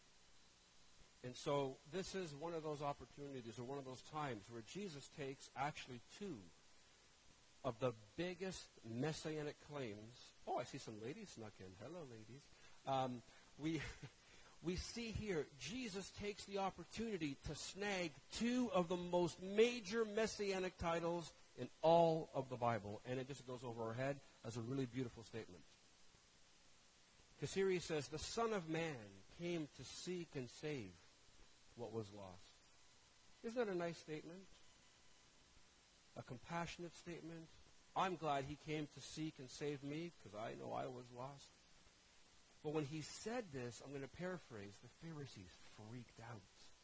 And so this is one of those opportunities or one of those times where Jesus takes actually two of the biggest messianic claims. Oh, I see some ladies snuck in. Hello, ladies. Um, we, we see here Jesus takes the opportunity to snag two of the most major messianic titles in all of the Bible. And it just goes over our head as a really beautiful statement. Because here he says, the Son of Man came to seek and save what was lost. Isn't that a nice statement? A compassionate statement. I'm glad he came to seek and save me because I know I was lost. But when he said this, I'm going to paraphrase, the Pharisees freaked out.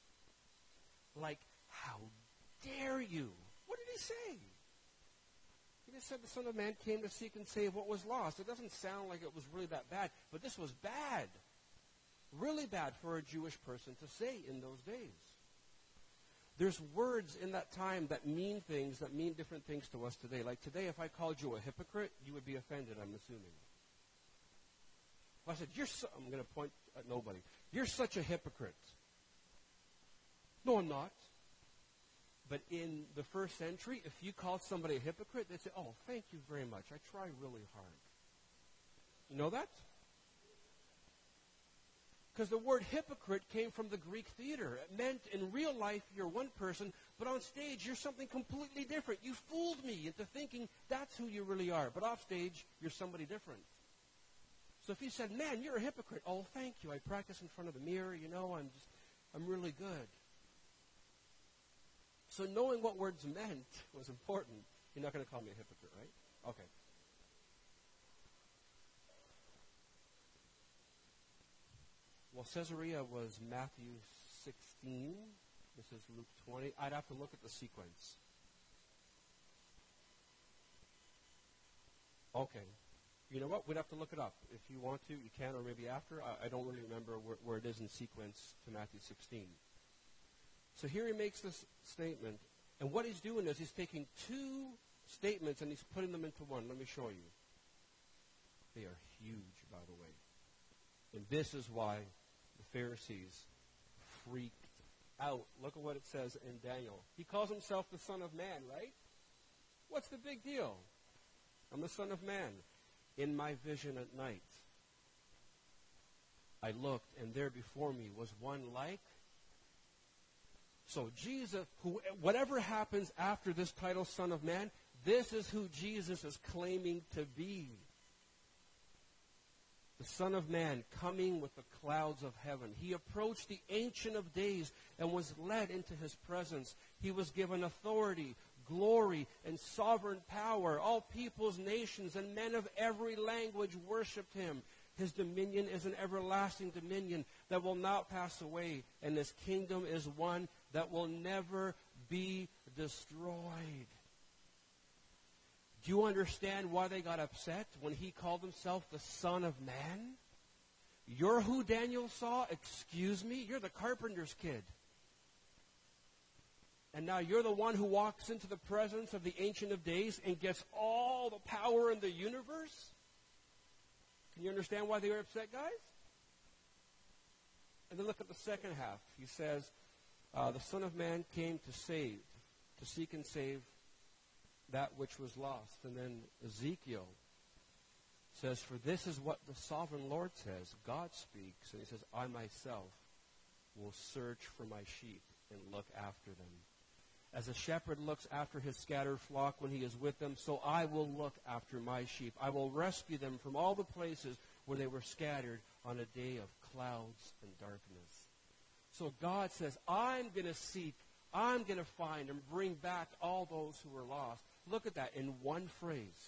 Like, how dare you? What did he say? He just said the Son of Man came to seek and save what was lost. It doesn't sound like it was really that bad, but this was bad. Really bad for a Jewish person to say in those days. There's words in that time that mean things, that mean different things to us today. Like today, if I called you a hypocrite, you would be offended, I'm assuming. If I said, you're so, I'm going to point at nobody. You're such a hypocrite. No, I'm not. But in the first century, if you called somebody a hypocrite, they'd say, oh, thank you very much. I try really hard. You know that? Because the word hypocrite came from the Greek theater. It meant in real life you're one person, but on stage you're something completely different. You fooled me into thinking that's who you really are. But off stage, you're somebody different. So if you said, man, you're a hypocrite. Oh, thank you. I practice in front of the mirror. You know, I'm just, I'm really good. So knowing what words meant was important. You're not going to call me a hypocrite, right? Okay. Well, Caesarea was Matthew sixteen. This is Luke twenty. I'd have to look at the sequence. Okay. You know what? We'd have to look it up. If you want to, you can, or maybe after. I, I don't really remember where, where it is in sequence to Matthew sixteen. So here he makes this statement. And what he's doing is he's taking two statements and he's putting them into one. Let me show you. They are huge, by the way. And this is why the Pharisees freaked out. Look at what it says in Daniel. He calls himself the Son of Man, right? What's the big deal? I'm the Son of Man. In my vision at night, I looked, and there before me was one like. So Jesus, who, whatever happens after this title, Son of Man, this is who Jesus is claiming to be. the Son of Man coming with the clouds of heaven. He approached the Ancient of Days and was led into his presence. He was given authority, glory, and sovereign power. All peoples, nations, and men of every language worshiped him. His dominion is an everlasting dominion that will not pass away, and his kingdom is one that will never be destroyed. Do you understand why they got upset when he called himself the Son of Man? You're who Daniel saw? Excuse me? You're the carpenter's kid. And now you're the one who walks into the presence of the Ancient of Days and gets all the power in the universe? Can you understand why they were upset, guys? And then look at the second half. He says, uh, the Son of Man came to save, to seek and save that which was lost. And then Ezekiel says, for this is what the sovereign Lord says. God speaks, and he says, I myself will search for my sheep and look after them. As a shepherd looks after his scattered flock when he is with them, so I will look after my sheep. I will rescue them from all the places where they were scattered on a day of clouds and darkness. So God says, I'm going to seek, I'm going to find and bring back all those who were lost. Look at that in one phrase.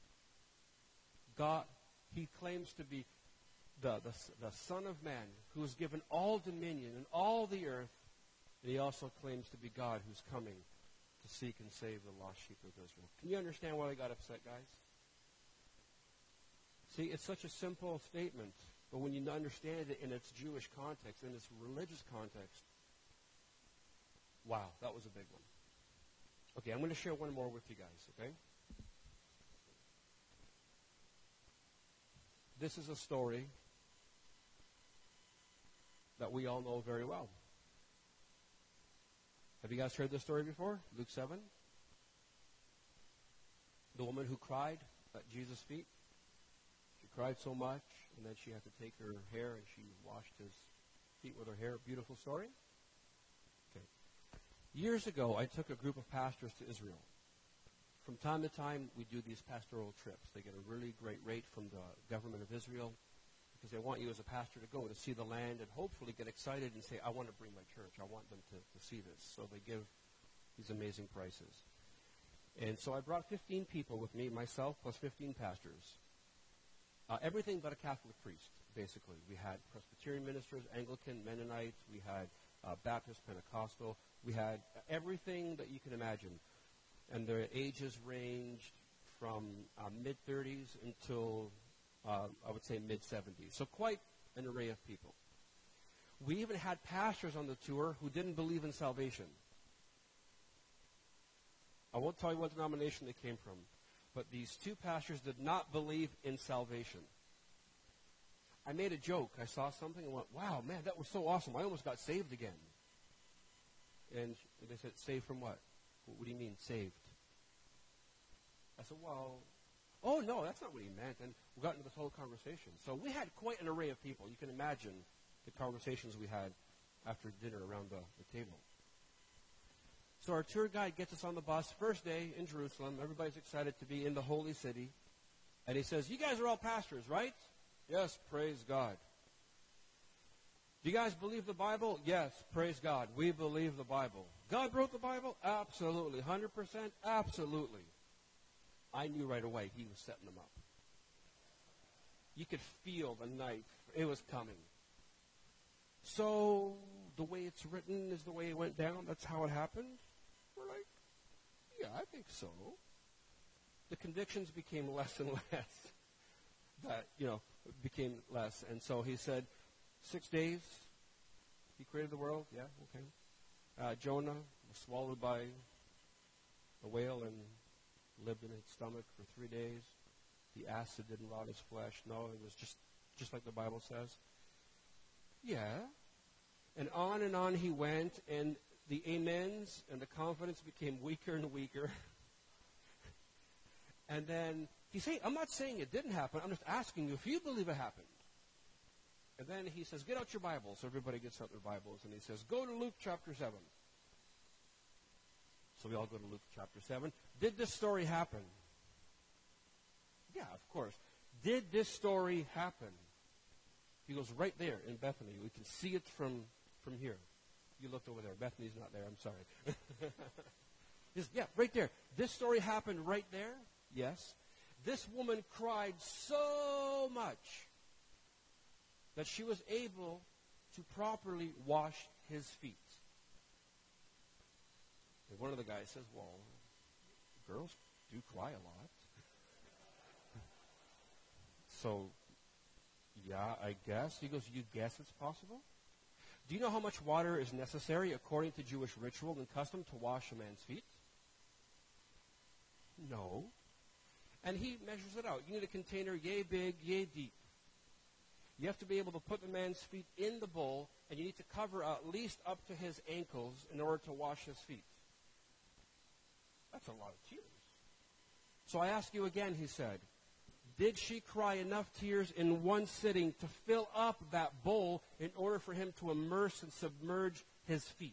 God, he claims to be the, the, the Son of Man who is given all dominion and all the earth. And he also claims to be God who's coming to seek and save the lost sheep of Israel. Can you understand why they got upset, guys? See, it's such a simple statement, but when you understand it in its Jewish context, in its religious context, wow, that was a big one. Okay, I'm going to share one more with you guys, okay? This is a story that we all know very well. Have you guys heard this story before? Luke seven? The woman who cried at Jesus' feet. She cried so much, and then she had to take her hair and she washed his feet with her hair. Beautiful story? Okay. Years ago, I took a group of pastors to Israel. From time to time, we do these pastoral trips. They get a really great rate from the government of Israel because they want you as a pastor to go to see the land and hopefully get excited and say, I want to bring my church. I want them to, to see this. So they give these amazing prices. And so I brought fifteen people with me, myself plus fifteen pastors. Uh, everything but a Catholic priest, basically. We had Presbyterian ministers, Anglican, Mennonite. We had uh, Baptist, Pentecostal. We had everything that you can imagine. And their ages ranged from uh, mid-thirties until, uh, I would say, mid-seventies. So quite an array of people. We even had pastors on the tour who didn't believe in salvation. I won't tell you what denomination they came from, but these two pastors did not believe in salvation. I made a joke. I saw something and went, wow, man, that was so awesome. I almost got saved again. And they said, saved from what? What do you mean, saved? I said, well, oh, no, that's not what he meant. And we got into this whole conversation. So we had quite an array of people. You can imagine the conversations we had after dinner around the, the table. So our tour guide gets us on the bus. First day in Jerusalem. Everybody's excited to be in the holy city. And he says, you guys are all pastors, right? Yes, praise God. Do you guys believe the Bible? Yes, praise God. We believe the Bible. God wrote the Bible? Absolutely. one hundred percent? Absolutely. I knew right away he was setting them up. You could feel the knife. It was coming. So the way it's written is the way it went down. That's how it happened. We're like, yeah, I think so. The convictions became less and less. That, you know, became less. And so he said, six days he created the world. Yeah, okay. Uh, Jonah was swallowed by a whale and lived in its stomach for three days. The acid didn't rot his flesh. No, it was just, just like the Bible says. Yeah. And on and on he went, and the amens and the confidence became weaker and weaker. And then he said, I'm not saying it didn't happen. I'm just asking you if you believe it happened. And then he says, get out your Bibles. So everybody gets out their Bibles. And he says, go to Luke chapter seven. So we all go to Luke chapter seven. Did this story happen? Yeah, of course. Did this story happen? He goes, right there in Bethany. We can see it from, from here. You looked over there. Bethany's not there. I'm sorry. He says, yeah, right there. This story happened right there. Yes. This woman cried so much that she was able to properly wash his feet. And one of the guys says, well, girls do cry a lot. So, yeah, I guess. He goes, you guess it's possible? Do you know how much water is necessary according to Jewish ritual and custom to wash a man's feet? No. And he measures it out. You need a container yay big, yay deep. You have to be able to put the man's feet in the bowl, and you need to cover at least up to his ankles in order to wash his feet. That's a lot of tears. So I ask you again, he said, did she cry enough tears in one sitting to fill up that bowl in order for him to immerse and submerge his feet?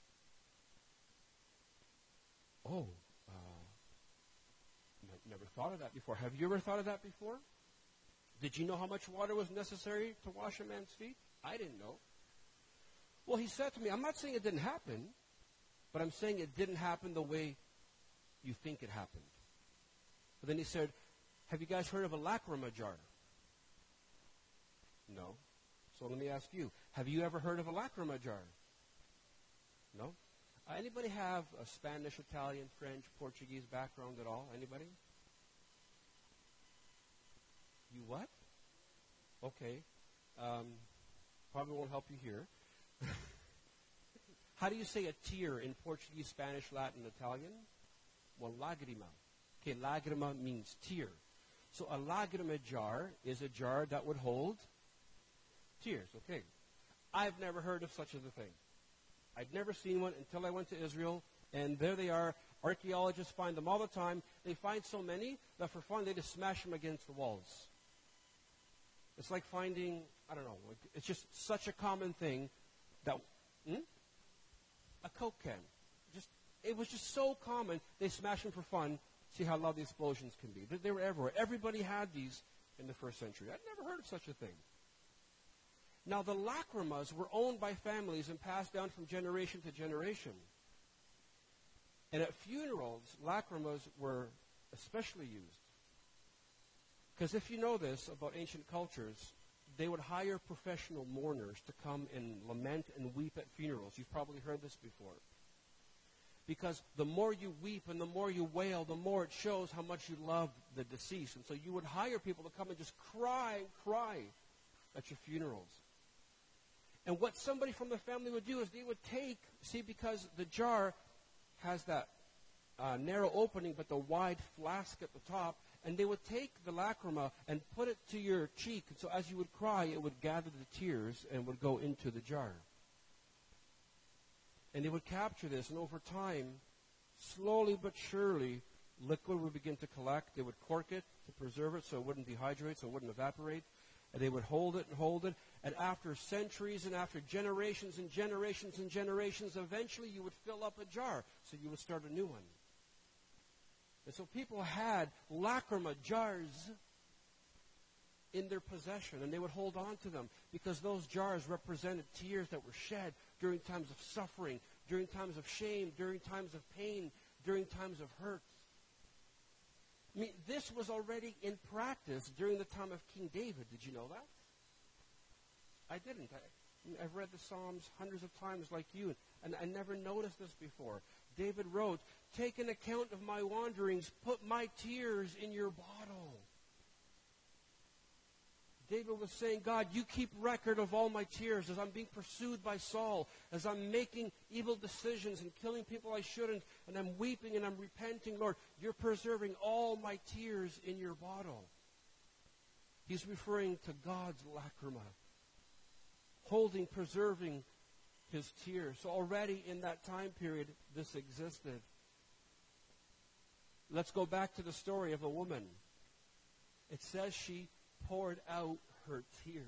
Oh, uh, never thought of that before. Have you ever thought of that before? Did you know how much water was necessary to wash a man's feet? I didn't know. Well, he said to me, I'm not saying it didn't happen, but I'm saying it didn't happen the way you think it happened. But then he said, have you guys heard of a lacrima jar? No. So let me ask you, have you ever heard of a lacrima jar? No? Uh, anybody have a Spanish, Italian, French, Portuguese background at all? Anybody? You what? Okay. Um, probably won't help you here. How do you say a tear in Portuguese, Spanish, Latin, Italian? Well, lagrima. Okay, lagrima means tear. So a lagrima jar is a jar that would hold tears. Okay. I've never heard of such a thing. I'd never seen one until I went to Israel, and there they are. Archaeologists find them all the time. They find so many that for fun they just smash them against the walls. It's like finding, I don't know, it's just such a common thing that, hmm? A Coke can. Just, it was just so common, they smash them for fun. See how loud the explosions can be. They, they were everywhere. Everybody had these in the first century. I'd never heard of such a thing. Now, the lacrimas were owned by families and passed down from generation to generation. And at funerals, lacrimas were especially used. Because if you know this about ancient cultures, they would hire professional mourners to come and lament and weep at funerals. You've probably heard this before. Because the more you weep and the more you wail, the more it shows how much you love the deceased. And so you would hire people to come and just cry and cry at your funerals. And what somebody from the family would do is they would take, see, because the jar has that uh, narrow opening but the wide flask at the top, and they would take the lacrima and put it to your cheek. And so as you would cry, it would gather the tears and would go into the jar. And they would capture this, and over time, slowly but surely, liquid would begin to collect. They would cork it to preserve it so it wouldn't dehydrate, so it wouldn't evaporate. And they would hold it and hold it. And after centuries and after generations and generations and generations, eventually you would fill up a jar. So you would start a new one. And so people had lacrima jars in their possession, and they would hold on to them because those jars represented tears that were shed during times of suffering, during times of shame, during times of pain, during times of hurt. I mean, this was already in practice during the time of King David. Did you know that? I didn't. I, I've read the Psalms hundreds of times like you, and I never noticed this before. David wrote, "Take an account of my wanderings. Put my tears in your bottle." David was saying, God, you keep record of all my tears as I'm being pursued by Saul, as I'm making evil decisions and killing people I shouldn't, and I'm weeping and I'm repenting. Lord, you're preserving all my tears in your bottle. He's referring to God's lacrima, holding, preserving his tears. So already in that time period, this existed. Let's go back to the story of a woman. It says she poured out her tears.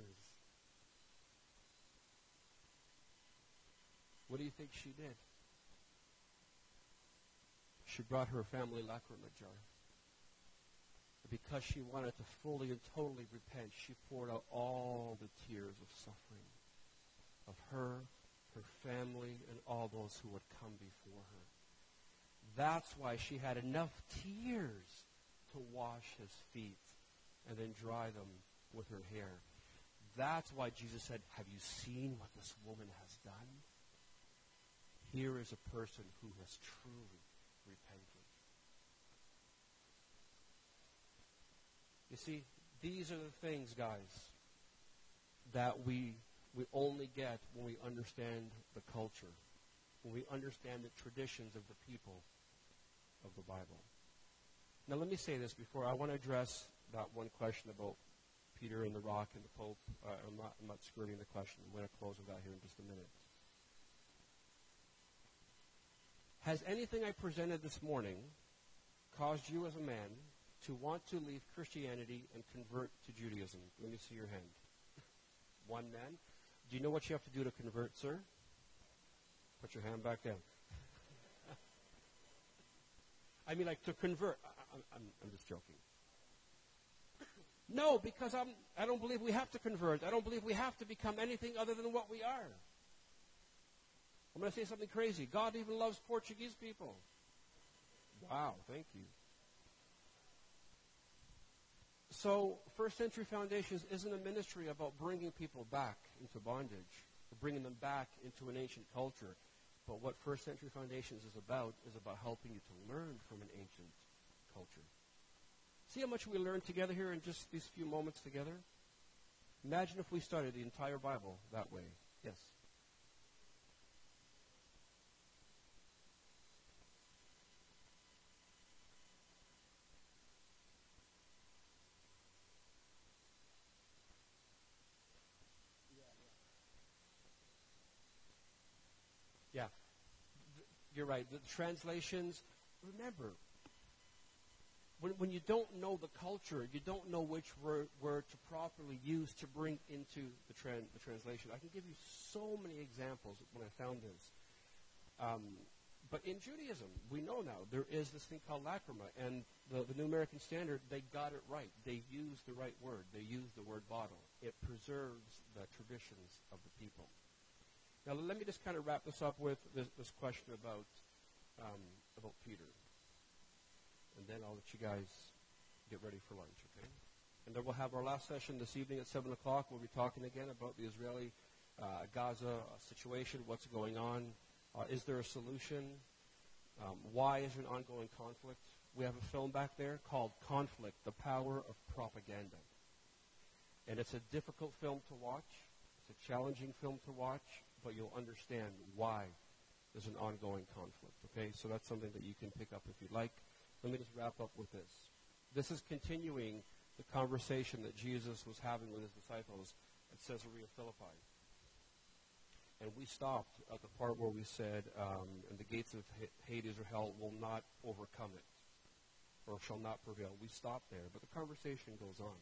What do you think she did? She brought her family lacrima jar. because she wanted to fully and totally repent, she poured out all the tears of suffering of her, her family, and all those who would come before her. That's why she had enough tears to wash his feet and then dry them with her hair. That's why Jesus said, have you seen what this woman has done? Here is a person who has truly repented. You see, these are the things, guys, that we we only get when we understand the culture, when we understand the traditions of the people of the Bible. Now, let me say this before. I want to address that one question about Peter and the rock and the Pope. Uh, I'm, not, I'm not skirting the question. I'm going to close with that here in just a minute. Has anything I presented this morning caused you as a man to want to leave Christianity and convert to Judaism? Let me see your hand. One man. Do you know what you have to do to convert, sir? Put your hand back down. I mean, like, to convert. I, I'm, I'm just joking. No, because I'm, I don't believe we have to convert. I don't believe we have to become anything other than what we are. I'm going to say something crazy. God even loves Portuguese people. Wow, thank you. So, First Century Foundations isn't a ministry about bringing people back into bondage, or bringing them back into an ancient culture. But what First Century Foundations is about is about helping you to learn from an ancient culture. See how much we learned together here in just these few moments together? Imagine if we studied the entire Bible that way. Yes? Yeah. You're right. The translations, remember, when, when you don't know the culture, you don't know which word, word to properly use to bring into the, tran- the translation. I can give you so many examples when I found this. Um, but in Judaism, we know now, there is this thing called lacrima, and the, the New American Standard, they got it right. They used the right word. They used the word bottle. It preserves the traditions of the people. Now, let me just kind of wrap this up with this, this question about um, about Peter. And then I'll let you guys get ready for lunch, okay? And then we'll have our last session this evening at seven o'clock. We'll be talking again about the Israeli-Gaza uh, situation, what's going on. Uh, is there a solution? Um, why is there an ongoing conflict? We have a film back there called Conflict, The Power of Propaganda. And it's a difficult film to watch. It's a challenging film to watch, but you'll understand why there's an ongoing conflict, okay? So that's something that you can pick up if you'd like. Let me just wrap up with this. This is continuing the conversation that Jesus was having with his disciples at Caesarea Philippi. And we stopped at the part where we said, um, and the gates of Hades or hell will not overcome it, or shall not prevail. We stopped there, but the conversation goes on.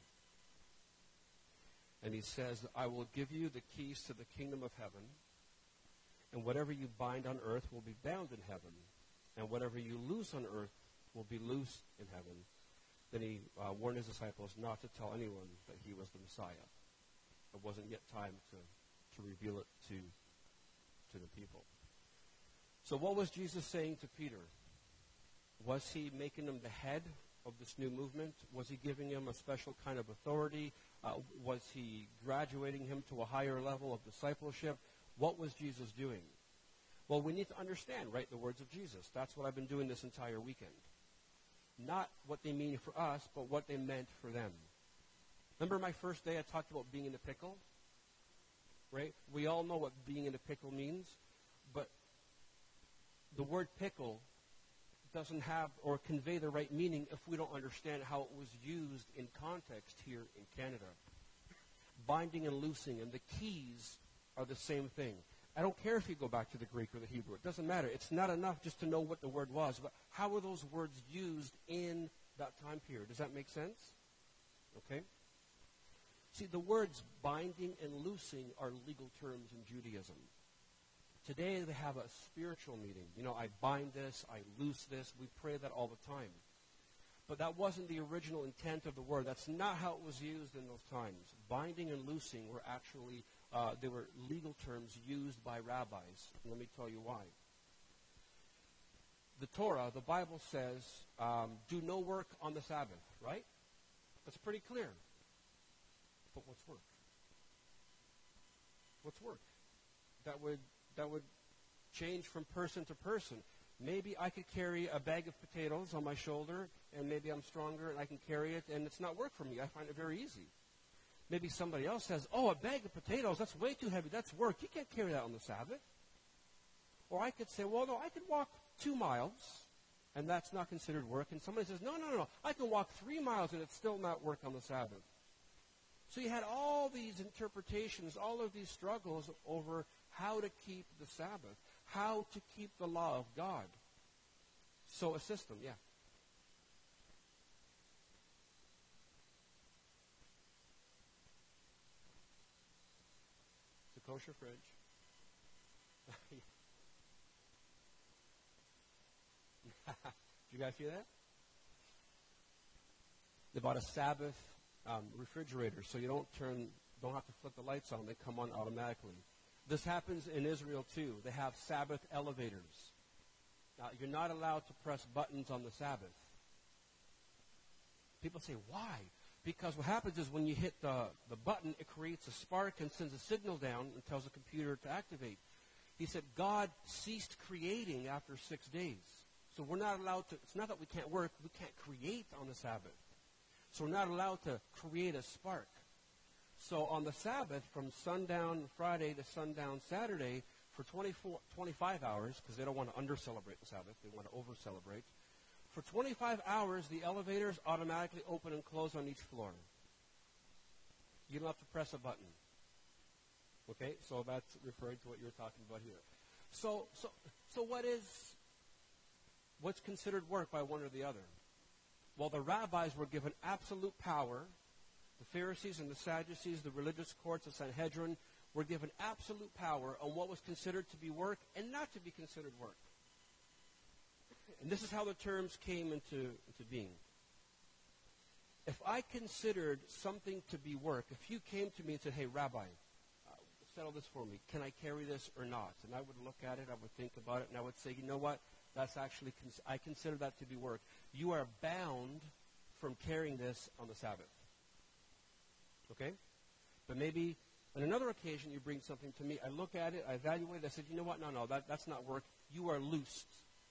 And he says, I will give you the keys to the kingdom of heaven, and whatever you bind on earth will be bound in heaven, and whatever you loose on earth will be loosed in heaven. Then he uh, warned his disciples not to tell anyone that he was the Messiah. It wasn't yet time to, to reveal it to, to the people. So what was Jesus saying to Peter? Was he making him the head of this new movement? Was he giving him a special kind of authority? Uh, was he graduating him to a higher level of discipleship? What was Jesus doing? Well, we need to understand, right, the words of Jesus. That's what I've been doing this entire weekend. Not what they mean for us, but what they meant for them. Remember my first day I talked about being in a pickle? Right? We all know what being in a pickle means, but the word pickle doesn't have or convey the right meaning if we don't understand how it was used in context here in Canada. Binding and loosing, and the keys are the same thing. I don't care if you go back to the Greek or the Hebrew. It doesn't matter. It's not enough just to know what the word was, but how were those words used in that time period? Does that make sense? Okay? See, the words binding and loosing are legal terms in Judaism. Today they have a spiritual meaning. You know, I bind this, I loose this. We pray that all the time. But that wasn't the original intent of the word. That's not how it was used in those times. Binding and loosing were actually, uh, they were legal terms used by rabbis. Let me tell you why. The Torah, the Bible says, um, do no work on the Sabbath, right? That's pretty clear. But what's work? What's work? That would that would change from person to person. Maybe I could carry a bag of potatoes on my shoulder, and maybe I'm stronger and I can carry it, and it's not work for me. I find it very easy. Maybe somebody else says, oh, a bag of potatoes, that's way too heavy. That's work. You can't carry that on the Sabbath. Or I could say, well, no, I could walk two miles, and that's not considered work. And somebody says, no, no, no, I can walk three miles, and it's still not work on the Sabbath. So you had all these interpretations, all of these struggles over how to keep the Sabbath, how to keep the law of God. So a system, yeah. It's a kosher fridge. Did you guys hear that? They bought a Sabbath um, refrigerator, so you don't turn, don't have to flip the lights on; they come on automatically. This happens in Israel too. They have Sabbath elevators. Now, you're not allowed to press buttons on the Sabbath. People say, why? Because what happens is when you hit the, the button, it creates a spark and sends a signal down and tells the computer to activate. He said God ceased creating after six days. So we're not allowed to, it's not that we can't work, we can't create on the Sabbath. So we're not allowed to create a spark. So on the Sabbath, from sundown Friday to sundown Saturday, for twenty-four, twenty-five hours, because they don't want to under-celebrate the Sabbath, they want to over-celebrate. For twenty-five hours, the elevators automatically open and close on each floor. You don't have to press a button. Okay, so that's referring to what you're talking about here. So, so, so what is, what's considered work by one or the other? Well, the rabbis were given absolute power. The Pharisees and the Sadducees, the religious courts of Sanhedrin, were given absolute power on what was considered to be work and not to be considered work. And this is how the terms came into, into being. If I considered something to be work, if you came to me and said, hey, Rabbi, uh, settle this for me. Can I carry this or not? And I would look at it, I would think about it, and I would say, you know what? That's actually, cons- I consider that to be work. You are bound from carrying this on the Sabbath. Okay? But maybe on another occasion you bring something to me. I look at it, I evaluate it, I said, you know what? No, no, that, that's not work. You are loosed.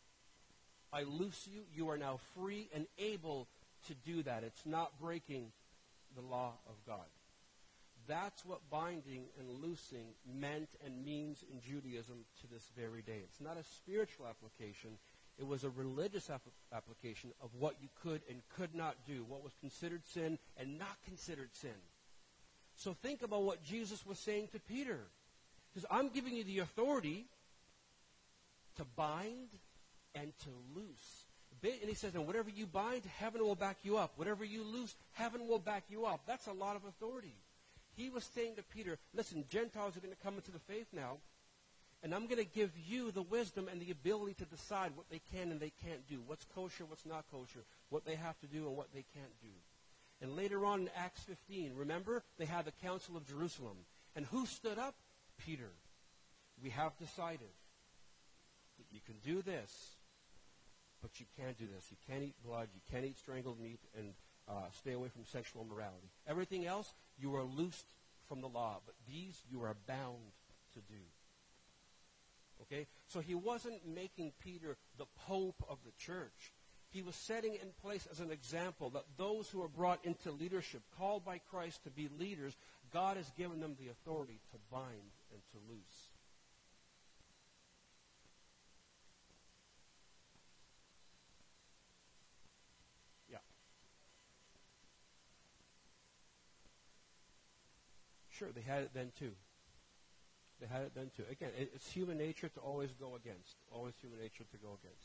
I loose you. You are now free and able to do that. It's not breaking the law of God. That's what binding and loosing meant and means in Judaism to this very day. It's not a spiritual application. It was a religious ap- application of what you could and could not do, what was considered sin and not considered sin. So think about what Jesus was saying to Peter. He says, I'm giving you the authority to bind and to loose. And he says, and whatever you bind, heaven will back you up. Whatever you loose, heaven will back you up. That's a lot of authority. He was saying to Peter, listen, Gentiles are going to come into the faith now, and I'm going to give you the wisdom and the ability to decide what they can and they can't do, what's kosher, what's not kosher, what they have to do and what they can't do. And later on in Acts fifteen, remember, they had the Council of Jerusalem. And who stood up? Peter. We have decided that you can do this, but you can't do this. You can't eat blood. You can't eat strangled meat, and uh, stay away from sexual immorality. Everything else, you are loosed from the law. But these, you are bound to do. Okay? So he wasn't making Peter the pope of the church. He was setting in place as an example that those who are brought into leadership, called by Christ to be leaders, God has given them the authority to bind and to loose. Yeah. Sure, they had it then too. They had it then too. Again, it's human nature to always go against. Always human nature to go against.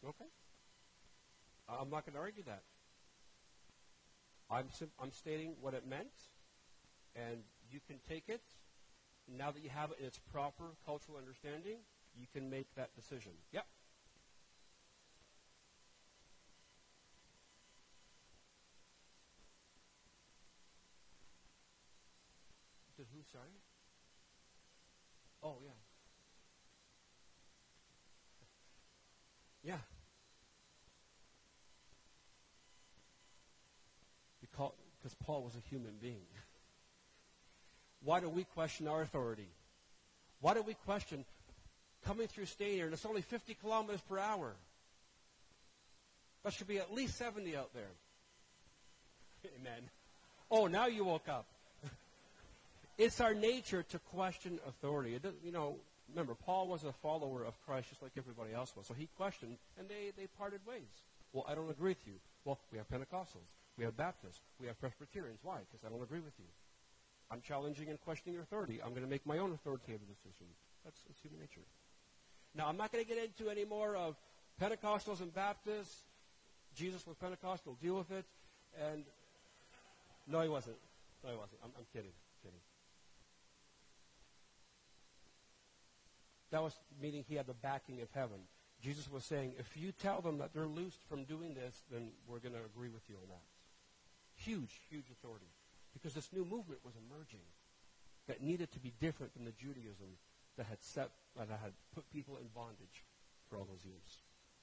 Okay. I'm not going to argue that. I'm, sim- I'm stating what it meant, and you can take it. Now that you have it in its proper cultural understanding, you can make that decision. Yep. Did who, sorry? Oh, yeah. Yeah. Because Paul was a human being. Why do we question our authority? Why do we question coming through Stayner and it's only fifty kilometers per hour? That should be at least seventy out there. Amen. Oh, now you woke up. It's our nature to question authority. It does, you know, remember, Paul was a follower of Christ just like everybody else was. So he questioned, and they, they parted ways. Well, I don't agree with you. Well, we have Pentecostals. We have Baptists. We have Presbyterians. Why? Because I don't agree with you. I'm challenging and questioning your authority. I'm going to make my own authoritative decision. That's, that's human nature. Now, I'm not going to get into any more of Pentecostals and Baptists. Jesus was Pentecostal. Deal with it. And no, he wasn't. No, he wasn't. I'm, I'm kidding. Kidding. That was meaning he had the backing of heaven. Jesus was saying, if you tell them that they're loosed from doing this, then we're going to agree with you on that. Huge, huge authority. Because this new movement was emerging that needed to be different than the Judaism that had set, that had put people in bondage for all those years.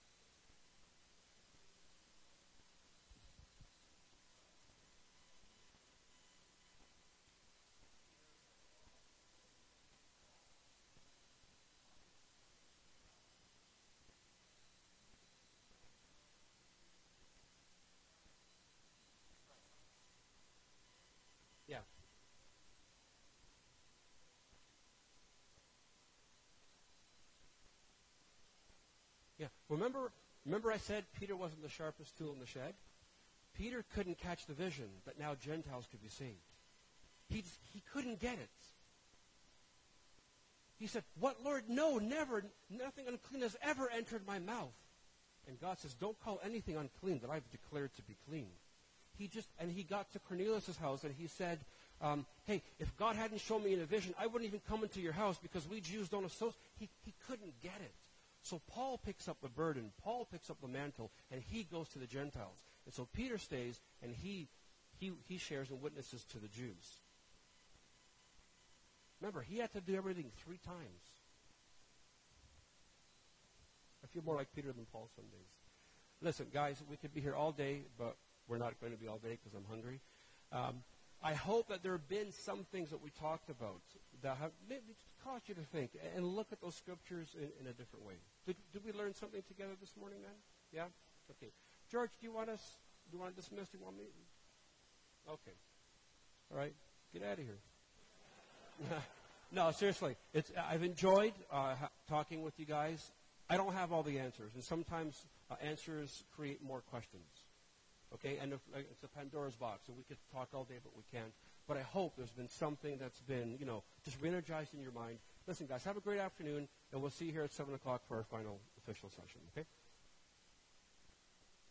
Yeah. Yeah. Remember, remember I said Peter wasn't the sharpest tool in the shed? Peter couldn't catch the vision that now Gentiles could be saved. He, just, he couldn't get it. He said, what, Lord? No, never. Nothing unclean has ever entered my mouth. And God says, don't call anything unclean that I've declared to be clean. He just, and he got to Cornelius' house and he said, um, hey, if God hadn't shown me in a vision, I wouldn't even come into your house because we Jews don't associate. He, he couldn't get it. So Paul picks up the burden. Paul picks up the mantle, and he goes to the Gentiles. And so Peter stays, and he, he, he shares and witnesses to the Jews. Remember, he had to do everything three times. I feel more like Peter than Paul some days. Listen, guys, we could be here all day, but we're not going to be all day because I'm hungry. Um, I hope that there have been some things that we talked about that have maybe caused you to think and look at those scriptures in, in a different way. Did, did we learn something together this morning, man? Yeah? Okay. George, do you want us, do you want to dismiss? Do you want me? Okay. All right. Get out of here. No, seriously. It's, I've enjoyed uh, ha- talking with you guys. I don't have all the answers, and sometimes uh, answers create more questions. Okay, and if, like, it's a Pandora's box, and we could talk all day, but we can't. But I hope there's been something that's been, you know, just re-energized in your mind. Listen, guys, have a great afternoon, and we'll see you here at seven o'clock for our final official session, okay?